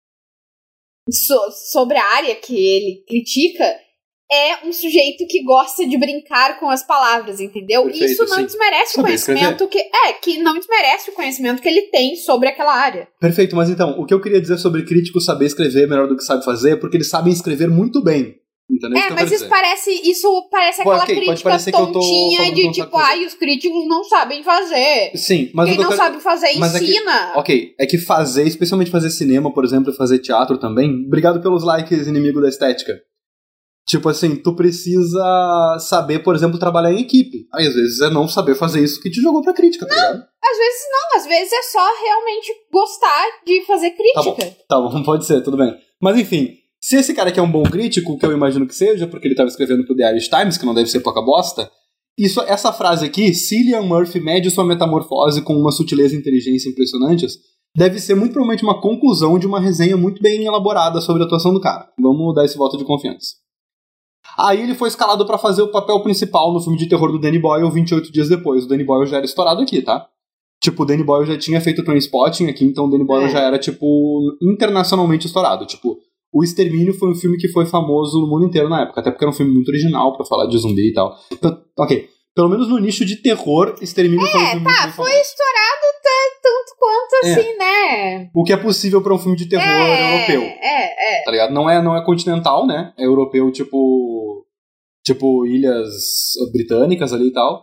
so- sobre a área que ele critica, é um sujeito que gosta de brincar com as palavras, entendeu? Perfeito, Isso não sim. desmerece o Saber conhecimento que... É, que não desmerece o conhecimento que ele tem sobre aquela área. Perfeito, mas então, o que eu queria dizer sobre crítico saber escrever melhor do que sabe fazer é porque eles sabem escrever muito bem. Entendeu? É, que eu mas quero isso dizer. parece, isso parece Pô, aquela ok, pode crítica parecer que eu tô tontinha falando de que não tipo, sabe fazer. ai, os críticos não sabem fazer. Sim, mas Quem o que eu não quero... sabe fazer, mas é que- ensina. Ok, é que fazer, especialmente fazer cinema, por exemplo, e fazer teatro também, obrigado pelos likes, inimigo da estética. Tipo assim, tu precisa saber, por exemplo, trabalhar em equipe. Aí às vezes é não saber fazer isso que te jogou pra crítica, tá ligado? Às vezes não, às vezes é só realmente gostar de fazer Tá bom, crítica. tá bom, pode ser, tudo bem. Mas enfim, se esse cara aqui é um bom crítico, que eu imagino que seja, porque ele tava escrevendo pro The Irish Times, que não deve ser pouca bosta, isso, essa frase aqui, Cillian Murphy mede sua metamorfose com uma sutileza e inteligência impressionantes, deve ser muito provavelmente uma conclusão de uma resenha muito bem elaborada sobre a atuação do cara. Vamos dar esse voto de confiança. Aí ele foi escalado pra fazer o papel principal no filme de terror do Danny Boyle vinte e oito dias depois. O Danny Boyle já era estourado aqui, tá? Tipo, o Danny Boyle já tinha feito Trainspotting aqui, então o Danny Boyle É. já era, tipo, internacionalmente estourado. Tipo, O Extermínio foi um filme que foi famoso no mundo inteiro na época, até porque era um filme muito original pra falar de zumbi e tal. Então, ok, pelo menos no nicho de terror, Extermínio foi um filme muito Tá, bem foi famoso. estourado t- tanto quanto É. assim, né? O que é possível pra um filme de terror é, europeu. É, é. Tá ligado? Não é, não é continental, né? É europeu, tipo. Tipo, ilhas britânicas ali e tal.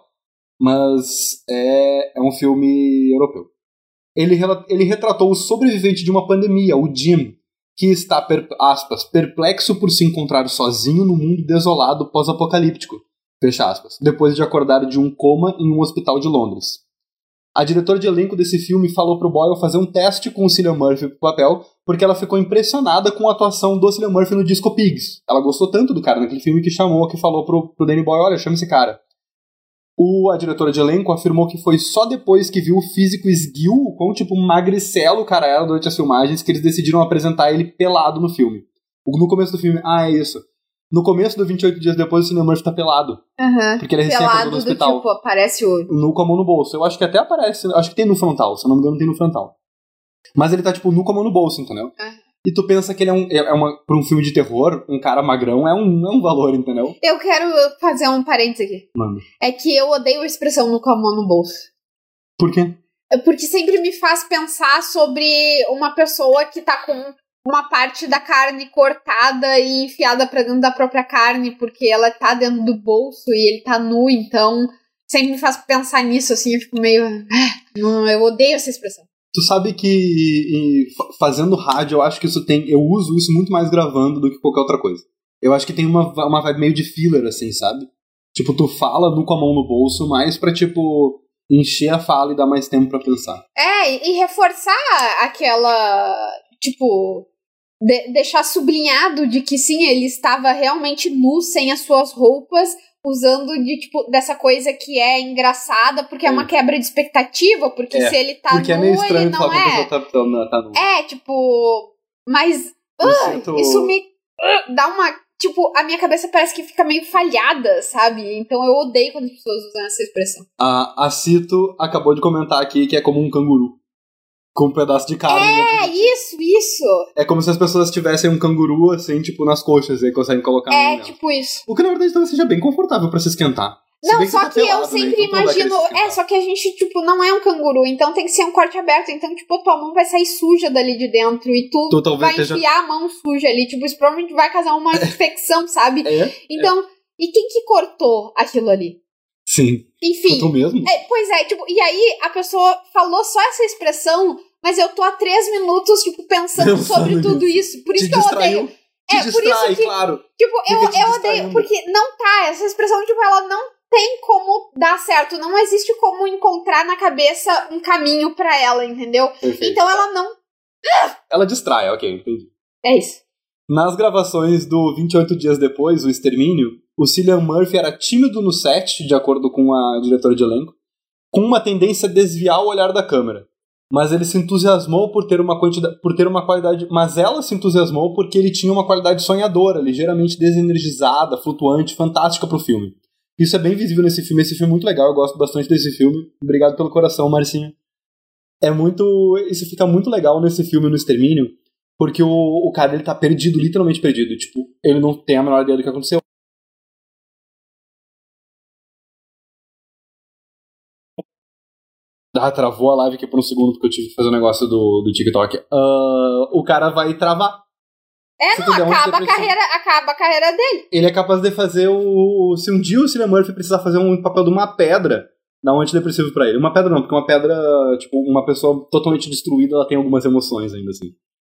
Mas é, é um filme europeu. Ele, rela- ele retratou o sobrevivente de uma pandemia, o Jim, que está, per, aspas, perplexo por se encontrar sozinho no mundo desolado pós-apocalíptico, fecha aspas, depois de acordar de um coma em um hospital de Londres. A diretora de elenco desse filme falou pro Boyle fazer um teste com o Cillian Murphy pro papel, porque ela ficou impressionada com a atuação do Cillian Murphy no Disco Pigs. Ela gostou tanto do cara naquele filme que chamou, que falou pro, pro Danny Boyle, olha, chama esse cara. O, a diretora de elenco afirmou que foi só depois que viu o físico esguio, o quão tipo magricelo o cara era durante as filmagens, que eles decidiram apresentar ele pelado no filme. No começo do filme, ah, é isso. No começo do vinte e oito dias depois, o Cillian Murphy tá pelado. Uhum. Porque ele é recém-acordado Pelado no do hospital. tipo, aparece o... Nu com a mão no bolso. Eu acho que até aparece, acho que tem no frontal, se eu não me engano tem no frontal. Mas ele tá tipo nu com a mão no bolso, entendeu? Uhum. E tu pensa que ele é um, é é uma, pra um filme de terror, um cara magrão é um, é um valor, entendeu? Eu quero fazer um parênteses aqui. Mano. É que eu odeio a expressão no com a mão no bolso. Por quê? Porque sempre me faz pensar sobre uma pessoa que tá com uma parte da carne cortada e enfiada pra dentro da própria carne, porque ela tá dentro do bolso e ele tá nu, então sempre me faz pensar nisso, assim, eu fico meio... Não, eu odeio essa expressão. Tu sabe que e, fazendo rádio, eu acho que isso tem... Eu uso isso muito mais gravando do que qualquer outra coisa. Eu acho que tem uma, uma vibe meio de filler, assim, sabe? Tipo, tu fala no, com a mão no bolso, mais pra, tipo, encher a fala e dar mais tempo pra pensar. É, e reforçar aquela... Tipo... De, deixar sublinhado de que, sim, ele estava realmente nu, sem as suas roupas, usando de, tipo, dessa coisa que é engraçada, porque é, é uma quebra de expectativa, porque é, se ele tá porque nu, é meio estranho ele não é... Tá, tá, tá nu. É, tipo... Mas... Uh, sinto... Isso me uh, dá uma... Tipo, a minha cabeça parece que fica meio falhada, sabe? Então eu odeio quando as pessoas usam essa expressão. A, a Cito acabou de comentar aqui que é como um canguru. Com um pedaço de carne. É, isso, isso. É como se as pessoas tivessem um canguru, assim, tipo, nas coxas, e conseguem colocar É, no tipo isso. O que, na verdade, talvez seja bem confortável pra se esquentar. Não, se só que, que tá eu pelado, sempre né? Então, imagino... É, só que a gente, tipo, não é um canguru, então tem que ser um corte aberto. Então, tipo, tua mão vai sair suja dali de dentro e tu, tu vai enfiar esteja... a mão suja ali. Tipo, isso provavelmente vai causar uma infecção, sabe? É, então, é. E quem que cortou aquilo ali? Sim. Enfim. Cortou mesmo? É, pois é, tipo, e aí a pessoa falou só essa expressão... Mas eu tô há três minutos, tipo, pensando, pensando sobre nisso. Tudo isso. Por isso te que eu distraiu. odeio. Te é, distrai, por isso que, claro. Tipo, eu, eu odeio. Porque não tá. Essa expressão, tipo, ela não tem como dar certo. Não existe como encontrar na cabeça um caminho pra ela, entendeu? Perfeito. Então ela não... Ela distrai, ok, entendi. É isso. Nas gravações do vinte e oito Dias Depois, o Extermínio, o Cillian Murphy era tímido no set, de acordo com a diretora de elenco, com uma tendência a desviar o olhar da câmera. Mas ele se entusiasmou por ter uma quantidade, por ter uma qualidade, mas ela se entusiasmou porque ele tinha uma qualidade sonhadora, ligeiramente desenergizada, flutuante, fantástica pro filme. Isso é bem visível nesse filme, esse filme é muito legal, eu gosto bastante desse filme. Obrigado pelo coração, Marcinho. É muito, isso fica muito legal nesse filme, no Extermínio, porque o, o cara, ele tá perdido, literalmente perdido, tipo, ele não tem a menor ideia do que aconteceu. Ah, travou a live aqui por um segundo porque eu tive que fazer um negócio do, do TikTok. Uh, o cara vai travar. É, não, acaba a, carreira, acaba a carreira dele. Ele é capaz de fazer o... Se um dia o Cillian Murphy precisar fazer um papel de uma pedra, dá um antidepressivo pra ele. Uma pedra não, porque uma pedra, tipo, uma pessoa totalmente destruída, ela tem algumas emoções ainda, assim.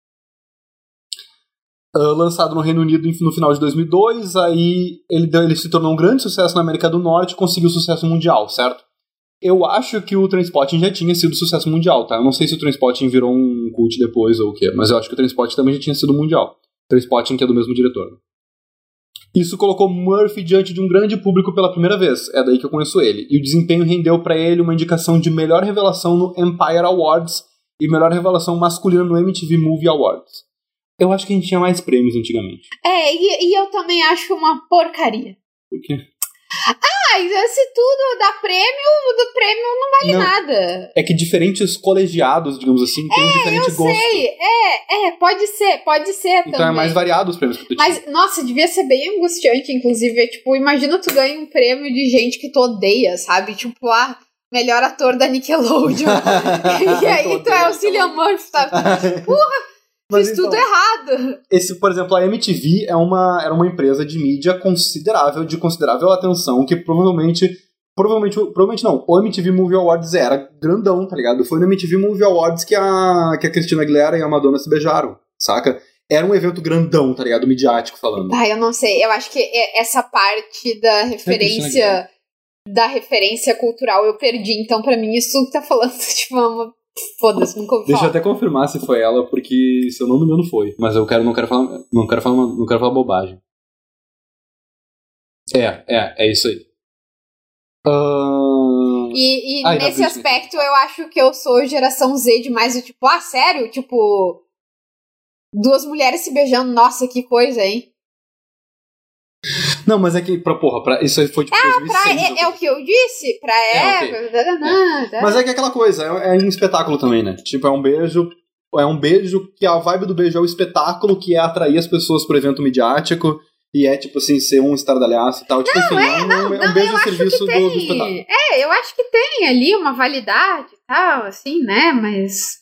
Uh, lançado no Reino Unido no final de dois mil e dois, aí ele, deu, ele se tornou um grande sucesso na América do Norte e conseguiu sucesso mundial, certo? Eu acho que o Trainspotting já tinha sido sucesso mundial, tá? Eu não sei se o Trainspotting virou um cult depois ou o quê, mas eu acho que o Trainspotting também já tinha sido mundial. Trainspotting, que é do mesmo diretor. Isso colocou Murphy diante de um grande público pela primeira vez, é daí que eu conheço ele. E o desempenho rendeu pra ele uma indicação de melhor revelação no Empire Awards e melhor revelação masculina no M T V Movie Awards. Eu acho que a gente tinha mais prêmios antigamente. É, e, e eu também acho uma porcaria. Por quê? Ah, se tudo dá prêmio, do prêmio não vale não, nada. É que diferentes colegiados, digamos assim, têm é, um diferente eu gosto. Sei. É, é, pode ser, pode ser então também. Então é mais variado os prêmios que tu tinha. Mas, nossa, devia ser bem angustiante, inclusive. É, tipo, imagina tu ganha um prêmio de gente que tu odeia, sabe? Tipo, ah, melhor ator da Nickelodeon. E aí tu é o Cillian Murphy, sabe? Porra! Mas fiz então, tudo errado. Esse, por exemplo, a M T V é uma, era uma empresa de mídia considerável, de considerável atenção, que provavelmente, provavelmente, provavelmente não, o M T V Movie Awards era grandão, tá ligado? Foi no M T V Movie Awards que a, que a Christina Aguilera e a Madonna se beijaram, saca? Era um evento grandão, tá ligado? Midiático falando. Ah, eu não sei, eu acho que essa parte da referência, da referência cultural eu perdi, então pra mim isso tá falando, tipo, uma... Foda-se, nunca ouvi falar. Deixa eu até confirmar se foi ela, porque se eu não me engano foi. Mas eu quero, não quero falar, não quero falar, não quero falar bobagem. É, é, é isso aí. Uh... E, e ah, nesse aspecto eu acho que eu sou geração Z demais, do tipo, ah, sério? Tipo, duas mulheres se beijando, nossa, que coisa, hein? Não, mas é que, pra porra, pra, isso aí foi tipo ah, dois mil e seis. Pra, é, é o que eu disse? Pra é, época. É. Mas é que é aquela coisa, é, é um espetáculo também, né? Tipo, é um beijo. É um beijo que a vibe do beijo é o espetáculo, que é atrair as pessoas pro evento midiático. E é, tipo assim, ser um estardalhaço e tal. Tipo, não, enfim, é, é um, não, é um não, beijo eu a serviço do, do espetáculo. É, eu acho que tem ali uma validade e tal, assim, né, mas...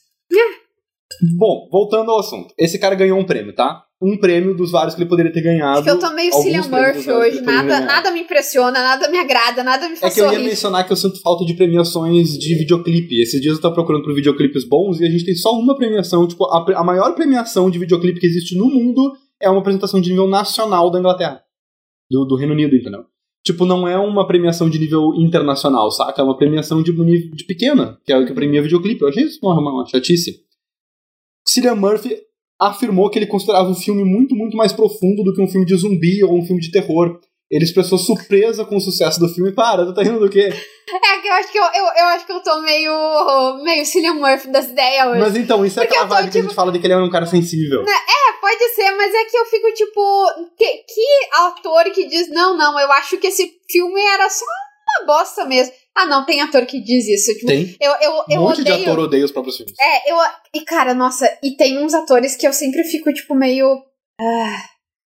Bom, voltando ao assunto. Esse cara ganhou um prêmio, tá? Um prêmio dos vários que ele poderia ter ganhado. Acho que eu tô meio Cillian Murphy hoje. Nada, nada me impressiona, nada me agrada, nada me faz sorrir. É que eu ia sorrir. mencionar que eu sinto falta de premiações de videoclipe. Esses dias eu tava procurando por videoclipes bons e a gente tem só uma premiação. Tipo, a, a maior premiação de videoclipe que existe no mundo é uma apresentação de nível nacional da Inglaterra. Do, do Reino Unido, entendeu? Tipo, não é uma premiação de nível internacional, saca? É uma premiação de, nível, de pequena, que é o que premia videoclipe. Eu achei isso uma, uma chatice. Cillian Murphy afirmou que ele considerava o filme muito, muito mais profundo do que um filme de zumbi ou um filme de terror. Ele expressou surpresa com o sucesso do filme. Para, tu tá rindo do quê? É que eu acho que eu, eu, eu acho que eu tô meio, meio Cillian Murphy das ideias hoje. Mas então, isso é Porque aquela tô, vibe tipo... que a gente fala de que ele é um cara sensível. É, pode ser, mas é que eu fico tipo... Que, que autor que diz, não, não, eu acho que esse filme era só uma bosta mesmo. Ah, não, tem ator que diz isso. Tipo, tem. Eu, eu, eu um monte odeio... de ator odeia os próprios filmes. É, eu... E, cara, nossa, e tem uns atores que eu sempre fico, tipo, meio... Ah,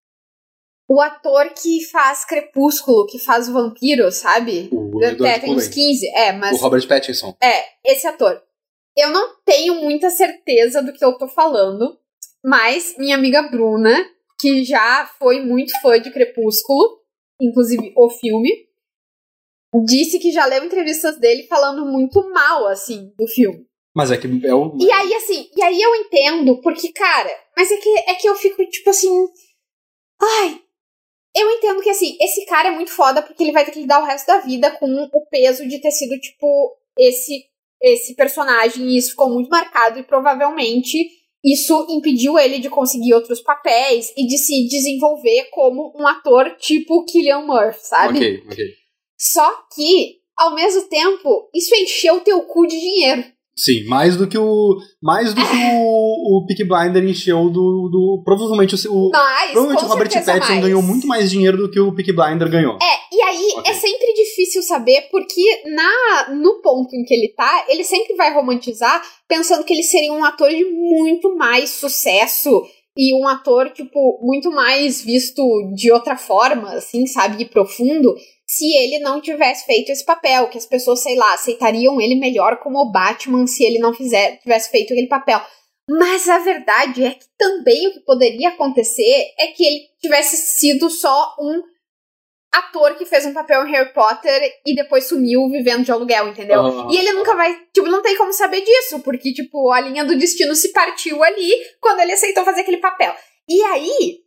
o ator que faz Crepúsculo, que faz o vampiro, sabe? O Até tem uns quinze, é, mas... O Robert Pattinson. É, esse ator. Eu não tenho muita certeza do que eu tô falando, mas minha amiga Bruna, que já foi muito fã de Crepúsculo, inclusive o filme, disse que já leu entrevistas dele falando muito mal, assim, do filme. Mas é que é o... E aí, assim, e aí eu entendo, porque, cara, mas é que, é que eu fico, tipo assim... Ai... Eu entendo que, assim, esse cara é muito foda porque ele vai ter que lidar o resto da vida com o peso de ter sido, tipo, esse, esse personagem. E isso ficou muito marcado e provavelmente isso impediu ele de conseguir outros papéis e de se desenvolver como um ator tipo Cillian Murphy, sabe? Ok, ok. Só que, ao mesmo tempo, isso encheu o teu cu de dinheiro. Sim, mais do que o. Mais do que o, o Peaky Blinder encheu do. do provavelmente o. Mais, provavelmente com o Robert certeza Pattinson mais. ganhou muito mais dinheiro do que o Peaky Blinder ganhou. É, e aí Okay. é sempre difícil saber, porque na, no ponto em que ele tá, ele sempre vai romantizar pensando que ele seria um ator de muito mais sucesso e um ator, tipo, muito mais visto de outra forma, assim, sabe, e profundo, se ele não tivesse feito esse papel, que as pessoas, sei lá, aceitariam ele melhor como o Batman se ele não fizer, tivesse feito aquele papel. Mas a verdade é que também o que poderia acontecer é que ele tivesse sido só um ator que fez um papel em Harry Potter e depois sumiu vivendo de aluguel, entendeu? Oh. E ele nunca vai, tipo, não tem como saber disso, porque, tipo, a linha do destino se partiu ali quando ele aceitou fazer aquele papel. E aí,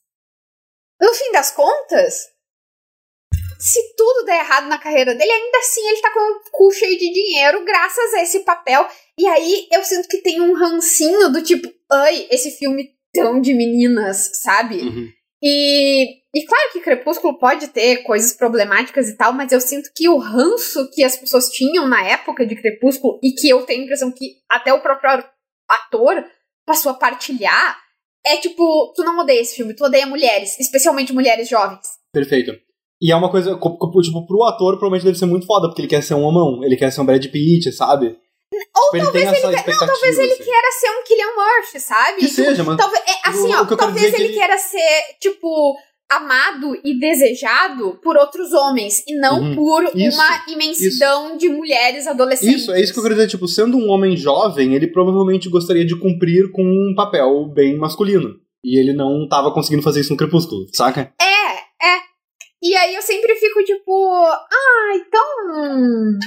no fim das contas, se tudo der errado na carreira dele, ainda assim ele tá com o cu cheio de dinheiro graças a esse papel. E aí eu sinto que tem um rancinho do tipo, ai, esse filme tão de meninas, sabe? Uhum. E, e claro que Crepúsculo pode ter coisas problemáticas e tal, mas eu sinto que o ranço que as pessoas tinham na época de Crepúsculo, e que eu tenho a impressão que até o próprio ator passou a partilhar, é tipo, tu não odeia esse filme, tu odeia mulheres, especialmente mulheres jovens. Perfeito. E é uma coisa, tipo, pro ator provavelmente deve ser muito foda, porque ele quer ser um homão, ele quer ser um Brad Pitt, sabe? Ou tipo, talvez ele, ele, ele quer, não, talvez ele assim. queira ser um Cillian Murphy, sabe? Que seja, mas... Talvez, é, assim, o, ó, o talvez ele, ele queira ser, tipo, amado e desejado por outros homens, e não uhum. por isso, uma imensidão isso. de mulheres adolescentes. Isso, é isso que eu quero dizer, tipo, sendo um homem jovem, ele provavelmente gostaria de cumprir com um papel bem masculino. E ele não tava conseguindo fazer isso no Crepúsculo, saca? É, é. E aí eu sempre fico, tipo, ai, tão...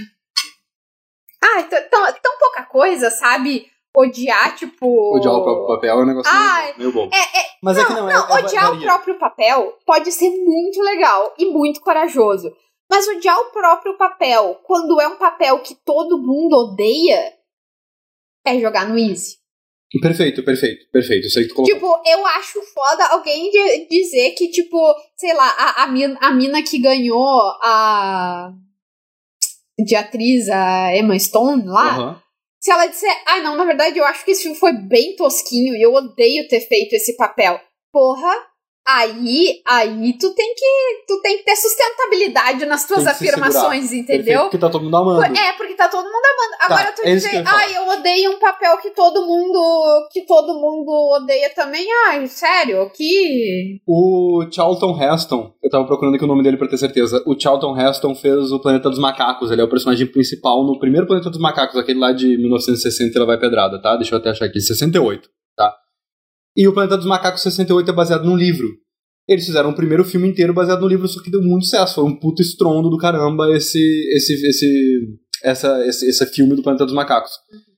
Ai, tão, tão pouca coisa, sabe? Odiar, tipo... Odiar o próprio papel é um negócio ai, meio bom. É, é, Mas não, é que não, não é, é, odiar varia. o próprio papel pode ser muito legal e muito corajoso. Mas odiar o próprio papel, quando é um papel que todo mundo odeia, é jogar no easy. Perfeito, perfeito, perfeito. Isso aí que tu colocou. Tipo, eu acho foda alguém de dizer que, tipo, sei lá, a, a, mina, a mina que ganhou a... de atriz, a Emma Stone lá, Uhum. se ela disser, ah, não, na verdade eu acho que esse filme foi bem tosquinho e eu odeio ter feito esse papel. Porra, Aí, aí tu tem que tu tem que ter sustentabilidade nas tuas afirmações, entendeu? Perfeito, porque tá todo mundo amando. É, porque tá todo mundo amando. Agora tá, tu é dizer, ai, eu odeio um papel que todo mundo que todo mundo odeia também. Ai, sério, que... O Charlton Heston, eu tava procurando aqui o nome dele pra ter certeza. O Charlton Heston fez o Planeta dos Macacos, ele é o personagem principal no primeiro Planeta dos Macacos, aquele lá de mil novecentos e sessenta, Ela Vai Pedrada, tá? Deixa eu até achar aqui, sessenta e oito, tá? E o Planeta dos Macacos sessenta e oito é baseado num livro. Eles fizeram o primeiro filme inteiro baseado no livro, só que deu muito sucesso. Foi um puto estrondo do caramba esse, esse, esse, essa, esse, esse filme do Planeta dos Macacos.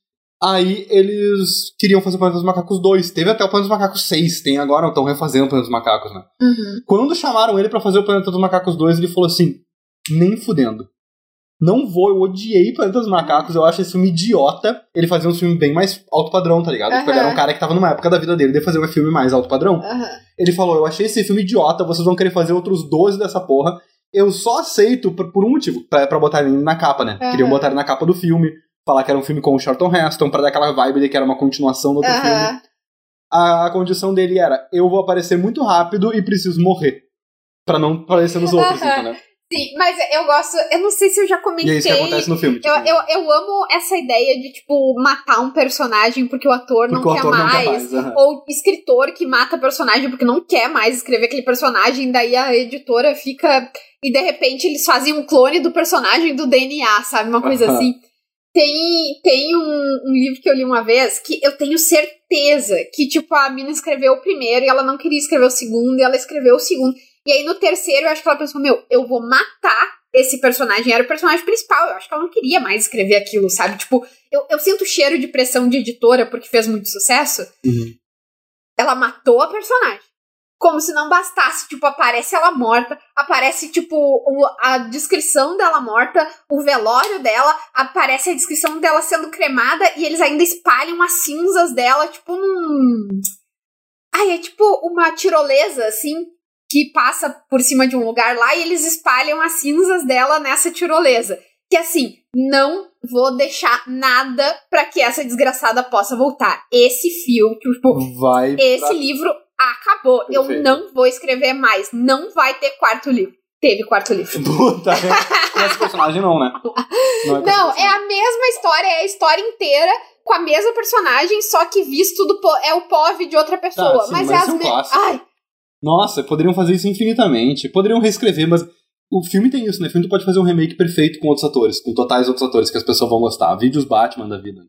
Aí eles queriam fazer o Planeta dos Macacos dois. Teve até o Planeta dos Macacos seis. Tem agora, estão refazendo o Planeta dos Macacos, né? Uhum. Quando chamaram ele pra fazer o Planeta dos Macacos dois, ele falou assim, nem fudendo. Não vou, eu odiei Planeta dos Macacos, eu acho esse filme idiota. Ele fazia um filme bem mais alto padrão, tá ligado? Uhum. Tipo, ele era um cara que tava numa época da vida dele de fazer um filme mais alto padrão. Uhum. Ele falou, eu achei esse filme idiota, vocês vão querer fazer outros doze dessa porra. Eu só aceito por, por um motivo, pra, pra botar ele na capa, né? Uhum. Queriam botar ele na capa do filme, falar que era um filme com o Charlton Heston, pra dar aquela vibe de que era uma continuação do outro Uhum. filme. A, a condição dele era, eu vou aparecer muito rápido e preciso morrer. Pra não aparecer nos outros, Uhum. entendeu? Sim, mas eu gosto... Eu não sei se eu já comentei... E é isso que acontece no filme. Tipo, Eu, eu, eu amo essa ideia de, tipo, matar um personagem porque o ator, porque não, o quer ator não mais, quer mais. Uhum. ou escritor que mata personagem porque não quer mais escrever aquele personagem, daí a editora fica... E, de repente, eles fazem um clone do personagem do D N A, sabe? Uma coisa Uhum. assim. Tem, tem um, um livro que eu li uma vez que eu tenho certeza que, tipo, a mina escreveu o primeiro e ela não queria escrever o segundo e ela escreveu o segundo. E aí, no terceiro, eu acho que ela pensou, meu, eu vou matar esse personagem. Era o personagem principal. Eu acho que ela não queria mais escrever aquilo, sabe? Tipo, eu, eu sinto cheiro de pressão de editora porque fez muito sucesso. Uhum. Ela matou a personagem. Como se não bastasse, tipo, aparece ela morta, aparece, tipo, o, a descrição dela morta, o velório dela, aparece a descrição dela sendo cremada e eles ainda espalham as cinzas dela, tipo, num... Ai, é tipo uma tirolesa, assim, que passa por cima de um lugar lá e eles espalham as cinzas dela nessa tirolesa. Que, assim, não vou deixar nada pra que essa desgraçada possa voltar. Esse filme, tipo, vai esse pra... livro... Acabou. Perfeito. Eu não vou escrever mais. Não vai ter quarto livro. Teve quarto livro. Puta, com esse personagem não, né? Não, é, não, é a mesma história, é a história inteira com a mesma personagem, só que visto do po- é o P O V de outra pessoa. Tá, sim, mas, mas é as é um me- clássico. Ai, Nossa, poderiam fazer isso infinitamente. Poderiam reescrever, mas o filme tem isso, né? O filme tu pode fazer um remake perfeito com outros atores, com totais outros atores que as pessoas vão gostar. Vídeos Batman da vida.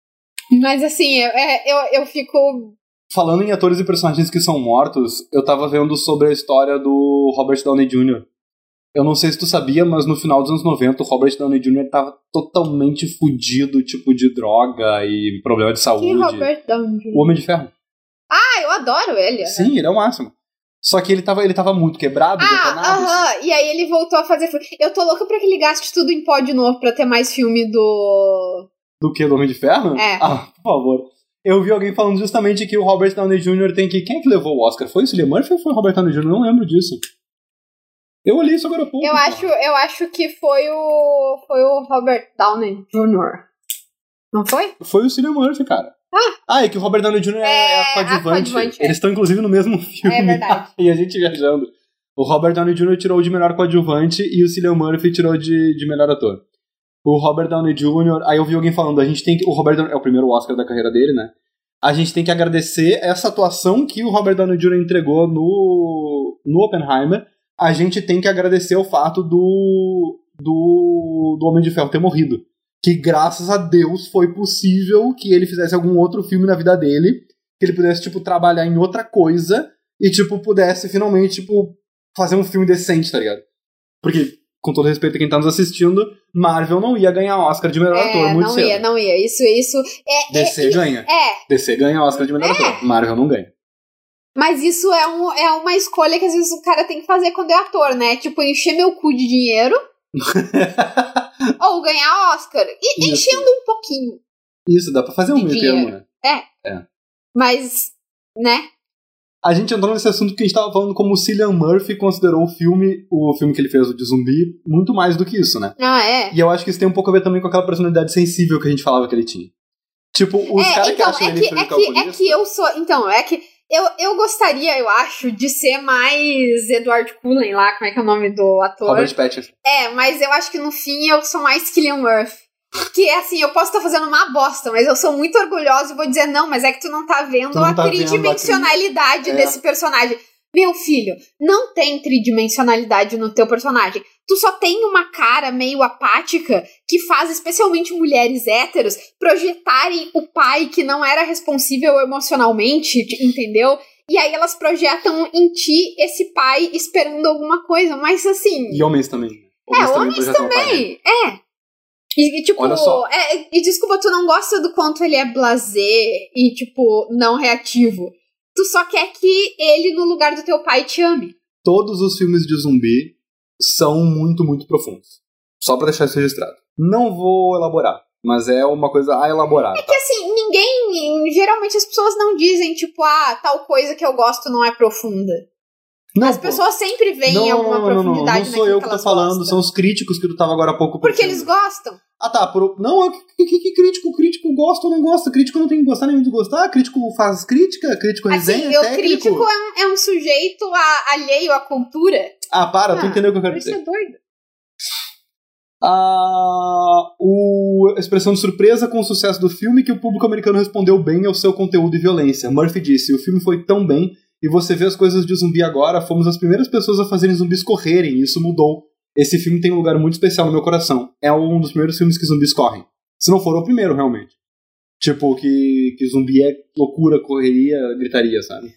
mas assim, eu, é, eu, eu fico... Falando em atores e personagens que são mortos, eu tava vendo sobre a história do Robert Downey Júnior Eu não sei se tu sabia, mas no final dos anos noventa, o Robert Downey Júnior tava totalmente fudido, tipo, de droga e problema de saúde. Que Robert Downey Júnior? O Homem de Ferro. Ah, eu adoro ele. Sim, ele é o máximo. Só que ele tava, ele tava muito quebrado, Ah, detonado. aham. assim. E aí ele voltou a fazer filme. Eu tô louca pra que ele gaste tudo em pó de novo pra ter mais filme do... Do que? Do Homem de Ferro? É. Ah, por favor. Eu vi alguém falando justamente que o Robert Downey Júnior tem que... Quem é que levou o Oscar? Foi o Cillian Murphy ou foi o Robert Downey Júnior? Não lembro disso. Eu olhei isso agora há pouco. Eu cara. acho, eu acho que foi o foi o Robert Downey Júnior Não foi? Foi o Cillian Murphy, cara. Ah, ah é que o Robert Downey Júnior é, É, é a coadjuvante. a coadjuvante, é. Eles estão, inclusive, no mesmo filme. É verdade. E a gente viajando. O Robert Downey Júnior tirou de melhor coadjuvante e o Cillian Murphy tirou de, de melhor ator. O Robert Downey Júnior Aí eu vi alguém falando, a gente tem que... O Robert Downey, é o primeiro Oscar da carreira dele, né? A gente tem que agradecer essa atuação que o Robert Downey Júnior entregou no, no Oppenheimer. A gente tem que agradecer o fato do, do, do Homem de Ferro ter morrido. Que graças a Deus foi possível que ele fizesse algum outro filme na vida dele, que ele pudesse, tipo, trabalhar em outra coisa e, tipo, pudesse finalmente, tipo, fazer um filme decente, tá ligado? Porque, com todo respeito a quem tá nos assistindo, Marvel não ia ganhar Oscar de melhor É, ator muito não cedo. ia, não ia. Isso, isso. É, D C é, ganha. É, D C ganha Oscar de melhor É. ator. Marvel não ganha. mas isso é, um, é uma escolha que às vezes o cara tem que fazer quando é ator, né? Tipo, encher meu cu de dinheiro ou ganhar Oscar. E Isso. enchendo um pouquinho. Isso, dá pra fazer um De meio dinheiro. termo, né? Mas, né? A gente entrou nesse assunto que a gente tava falando como o Cillian Murphy considerou o filme, o filme que ele fez, o de zumbi, muito mais do que isso, né? Ah, é. E eu acho que isso tem um pouco a ver também com aquela personalidade sensível que a gente falava que ele tinha. Tipo, os é, caras que então, acham é ele que, filho é, que, é que eu sou. Então, é que Eu, eu gostaria, eu acho, de ser mais Edward Cullen lá, como é que é o nome do ator? Robert Pattinson. É, mas eu acho que no fim eu sou mais Cillian Murphy. Que assim, eu posso estar fazendo uma bosta, mas eu sou muito orgulhosa e vou dizer, não, mas é que tu não tá vendo não a tá tridimensionalidade vendo a tri... desse é. personagem. Meu filho, não tem tridimensionalidade no teu personagem. Tu só tem uma cara meio apática que faz especialmente mulheres héteros projetarem o pai que não era responsível emocionalmente, entendeu? E aí elas projetam em ti esse pai esperando alguma coisa, mas assim... E homens também. Homens é, homens também, é. E, e tipo, Olha só. É, e desculpa, tu não gosta do quanto ele é blasé e, tipo, não reativo. Tu só quer que ele, no lugar do teu pai, te ame. Todos os filmes de zumbi são muito, muito profundos. Só pra deixar isso registrado. Não vou elaborar, mas é uma coisa a elaborar. É tá? que assim, ninguém... Geralmente as pessoas não dizem, tipo, ah, tal coisa que eu gosto não é profunda. Não, as pessoas pô. sempre veem não, alguma não, profundidade naquilo que elas gostam. Não sou eu que tô falando, gostam. são os críticos que tu tava agora há pouco. Porque eles gostam. Ah tá, por... não, que, que, que crítico? Crítico gosta ou não gosta? Crítico não tem que gostar nem de gostar, crítico faz crítica, crítico resenha, assim, o técnico. Crítico é um, é um sujeito a, alheio à cultura. Ah, para, ah, tu entendeu o que eu quero dizer. Isso é doido. Ah, o... a expressão de surpresa com o sucesso do filme que o público americano respondeu bem ao seu conteúdo e violência. Murphy disse, o filme foi tão bem e você vê as coisas de zumbi agora, fomos as primeiras pessoas a fazerem zumbis correrem e isso mudou. Esse filme tem um lugar muito especial no meu coração. É um dos primeiros filmes que zumbis correm. Se não for o primeiro, realmente. Tipo, que, que zumbi é loucura, correria, gritaria, sabe?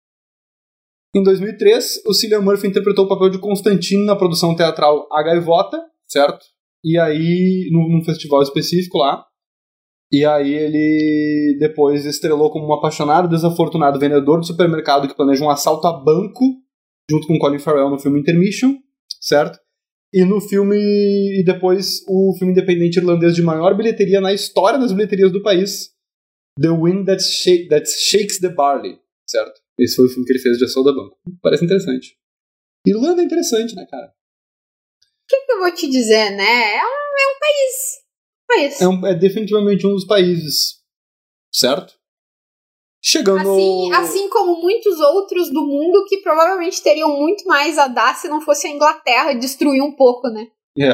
Em dois mil e três, o Cillian Murphy interpretou o papel de Constantine na produção teatral A Gaivota, certo? E aí, num, num festival específico lá. E aí ele depois estrelou como um apaixonado e desafortunado vendedor de supermercado que planeja um assalto a banco, junto com Colin Farrell no filme Intermission, certo? E no filme, e depois o filme independente irlandês de maior bilheteria na história das bilheterias do país, The Wind That, Shake, That Shakes the Barley, certo? Esse foi o filme que ele fez de assalto a banco. Parece interessante. Irlanda é interessante, né, cara? O que, que eu vou te dizer, né? É um, é um país. país. É, um, é definitivamente um dos países, certo? Chegando... Assim, assim como muitos outros do mundo que provavelmente teriam muito mais a dar se não fosse a Inglaterra destruir um pouco, né? É.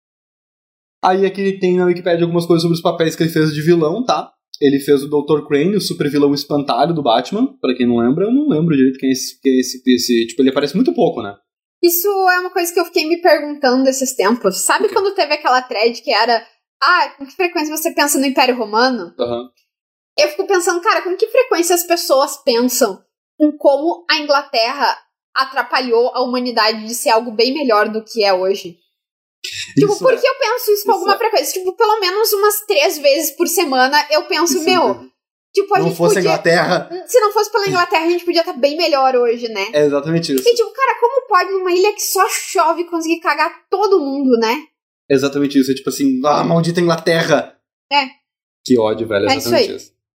Aí aqui ele tem na Wikipedia algumas coisas sobre os papéis que ele fez de vilão, tá? Ele fez o doutor Crane, o super vilão espantalho do Batman. Pra quem não lembra, eu não lembro direito quem é esse... Quem é esse, esse tipo, ele aparece muito pouco, né? Isso é uma coisa que eu fiquei me perguntando esses tempos. Sabe okay. quando teve aquela thread que era... Ah, com que frequência você pensa no Império Romano? Aham. Uhum. Eu fico pensando, cara, com que frequência as pessoas pensam em como a Inglaterra atrapalhou a humanidade de ser algo bem melhor do que é hoje? Tipo, por que eu penso isso com alguma frequência? Tipo, pelo menos umas três vezes por semana eu penso, isso meu... É. Tipo, a não gente fosse podia, a Inglaterra... Se não fosse pela Inglaterra, a gente podia estar bem melhor hoje, né? É exatamente isso. E tipo, cara, como pode numa ilha que só chove conseguir cagar todo mundo, né? É exatamente isso. É tipo assim, ah, maldita Inglaterra! É. Que ódio, velho. É exatamente isso. isso.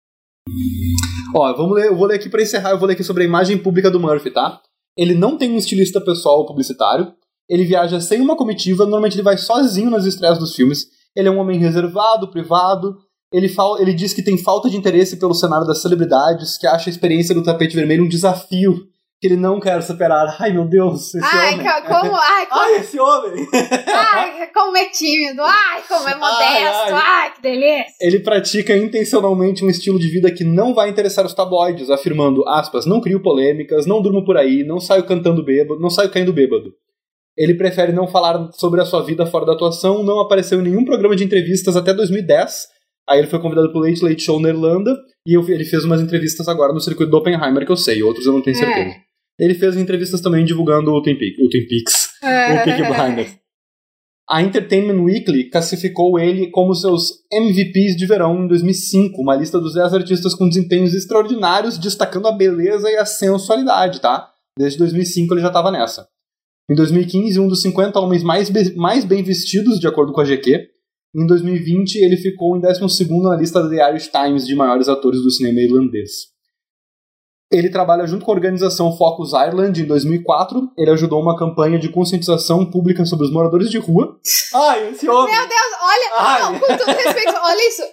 Ó, vamos ler, eu vou ler aqui pra encerrar, eu vou ler aqui sobre a imagem pública do Murphy, tá? Ele não tem um estilista pessoal ou publicitário, ele viaja sem uma comitiva, normalmente ele vai sozinho nas estreias dos filmes, ele é um homem reservado, privado, ele, fala, ele diz que tem falta de interesse pelo cenário das celebridades, que acha a experiência do tapete vermelho um desafio, que ele não quer superar. Ai, meu Deus, esse ai, homem. Como, ai, como... ai, esse homem. Ai, como é tímido. Ai, como é modesto. Ai, ai. ai, que delícia. Ele pratica intencionalmente um estilo de vida que não vai interessar os tabloides, afirmando, aspas, não crio polêmicas, não durmo por aí, não saio cantando bêbado, não saio caindo bêbado. Ele prefere não falar sobre a sua vida fora da atuação, não apareceu em nenhum programa de entrevistas até dois mil e dez. Aí ele foi convidado pro Late Late Show na Irlanda, e eu, ele fez umas entrevistas agora no circuito do Oppenheimer, que eu sei, outros eu não tenho certeza. É. Ele fez entrevistas também divulgando o Twin Peaks, o Twin Peaks, é. o Peaky Blinders. A Entertainment Weekly classificou ele como seus M V Ps de verão em dois mil e cinco, uma lista dos dez artistas com desempenhos extraordinários, destacando a beleza e a sensualidade, tá? Desde dois mil e cinco ele já estava nessa. Em dois mil e quinze, um dos cinquenta homens mais, be- mais bem vestidos, de acordo com a G Q. Em dois mil e vinte, ele ficou em décimo segundo na lista da The Irish Times de maiores atores do cinema irlandês. Ele trabalha junto com a organização Focus Ireland em dois mil e quatro. Ele ajudou uma campanha de conscientização pública sobre os moradores de rua. Ai, esse homem! Meu Deus, olha! Ai. Não, com todo respeito, olha isso.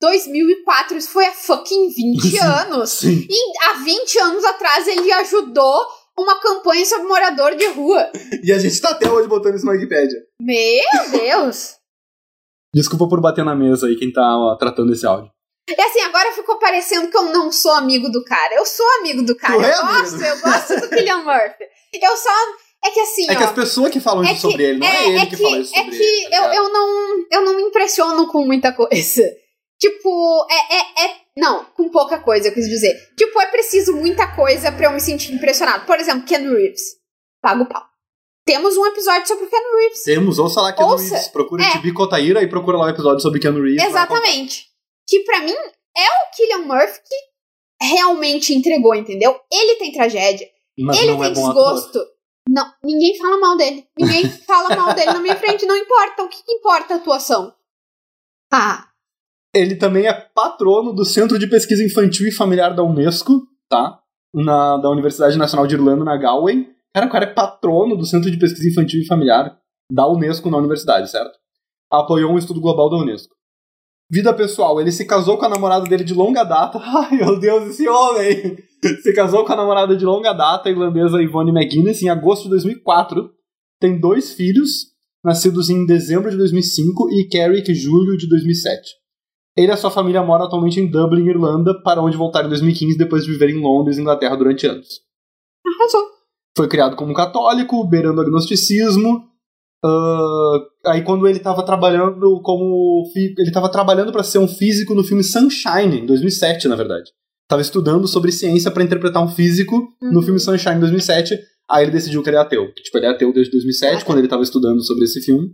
dois mil e quatro, isso foi há fucking vinte anos. Sim. E há vinte anos atrás ele ajudou uma campanha sobre morador de rua. E a gente tá até hoje botando isso na Wikipédia. Meu Deus! Desculpa por bater na mesa aí, quem tá ó, tratando esse áudio. E assim, agora ficou parecendo que eu não sou amigo do cara. Eu sou amigo do cara. Tu eu é gosto, amigo? eu gosto do Cillian Murphy. Eu só... É que assim, É ó... que as pessoas que falam é isso que, sobre ele, não é, é ele é que, que fala isso É sobre que ele. tá eu, ligado? eu, não, eu não me impressiono com muita coisa. Tipo, é, é, é... Não, com pouca coisa, eu quis dizer. Tipo, é preciso muita coisa pra eu me sentir impressionado. Por exemplo, Ken Reeves. Paga o pau. Temos um episódio sobre o Ken Reeves. Temos, ouça lá Keanu Ouça. Reeves. Procura É. Tibi Cotaíra e procura lá o episódio sobre Keanu Reeves. Exatamente. Que pra mim é o Cillian Murphy que realmente entregou, entendeu? Ele tem tragédia. Mas ele não tem é bom ator. desgosto. Não, ninguém fala mal dele. Ninguém fala mal dele na minha frente. Não importa. O que, que importa a atuação? Ah. Ele também é patrono do Centro de Pesquisa Infantil e Familiar da Unesco, tá? Na, da Universidade Nacional de Irlanda, na Galway. Cara, o cara é patrono do Centro de Pesquisa Infantil e Familiar da Unesco na universidade, certo? Apoiou um estudo global da Unesco. Vida pessoal, ele se casou com a namorada dele de longa data. Ai, meu Deus, esse homem! Se casou com a namorada de longa data, a irlandesa Yvonne McGuinness, em agosto de dois mil e quatro. Tem dois filhos, nascidos em dezembro de dois mil e cinco e Carrick, julho de dois mil e sete. Ele e a sua família moram atualmente em Dublin, Irlanda, para onde voltaram em dois mil e quinze depois de viver em Londres, Inglaterra, durante anos. Arrasou. Foi criado como católico, beirando o agnosticismo. Uh, aí quando ele estava trabalhando como... Fi- ele estava trabalhando para ser um físico no filme Sunshine, em dois mil e sete, na verdade. Estava estudando sobre ciência para interpretar um físico Uhum. no filme Sunshine, em dois mil e sete. Aí ele decidiu que ele é ateu. Tipo, ele é ateu desde dois mil e sete, Ah, quando ele estava estudando sobre esse filme.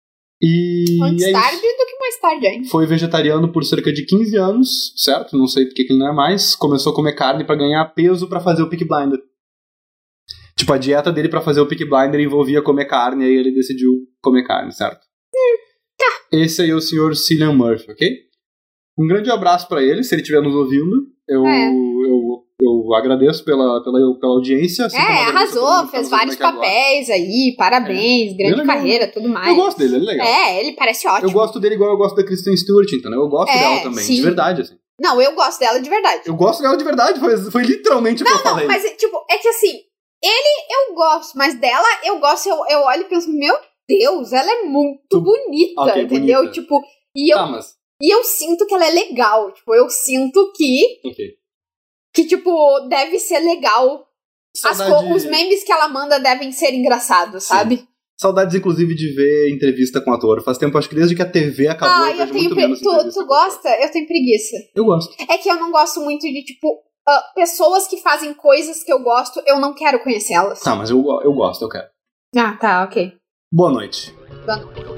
E Antes é tarde isso. do que mais tarde ainda. Foi vegetariano por cerca de quinze anos, certo? Não sei porque que ele não é mais. Começou a comer carne pra ganhar peso pra fazer o Peaky Blinder. Tipo, a dieta dele pra fazer o Peaky Blinder envolvia comer carne, aí ele decidiu comer carne, certo? Hum, tá. Esse aí é o senhor Cillian Murphy, ok? Um grande abraço pra ele, se ele estiver nos ouvindo. Eu, É. eu, eu agradeço pela, pela, pela audiência. assim como É, eu agradeço a todo arrasou, mundo que tá fez nos ouvindo vários aqui agora. papéis aí, parabéns, grande Bem legal. carreira, tudo mais. Eu gosto dele, ele é legal. É, ele parece ótimo. Eu gosto dele igual eu gosto da Kristen Stewart, entendeu? Eu gosto É, dela também, sim. de verdade, assim. Não, eu gosto dela de verdade. Eu gosto dela de verdade, foi, foi literalmente o que eu Não, não, falei. mas tipo, é que assim, ele eu gosto, mas dela eu gosto, eu, eu olho e penso, meu Deus, ela é muito Tu- bonita, Ok, entendeu? bonita. Tipo, e eu, Tá, mas... e eu sinto que ela é legal, tipo, eu sinto que, Ok. que tipo, deve ser legal. As Saudade... co- os memes que ela manda devem ser engraçados, Sim. sabe? Saudades, inclusive, de ver entrevista com ator. Faz tempo, acho que desde que a T V acabou, Ah, eu eu vejo tenho muito pre... menos tu, entrevista tu com ator. gosta? Eu tenho preguiça. Eu gosto. É que eu não gosto muito de, tipo, ah, pessoas que fazem coisas que eu gosto, eu não quero conhecer elas. Tá, mas eu, eu gosto, eu quero. Ah, tá, ok. Boa noite. Boa noite.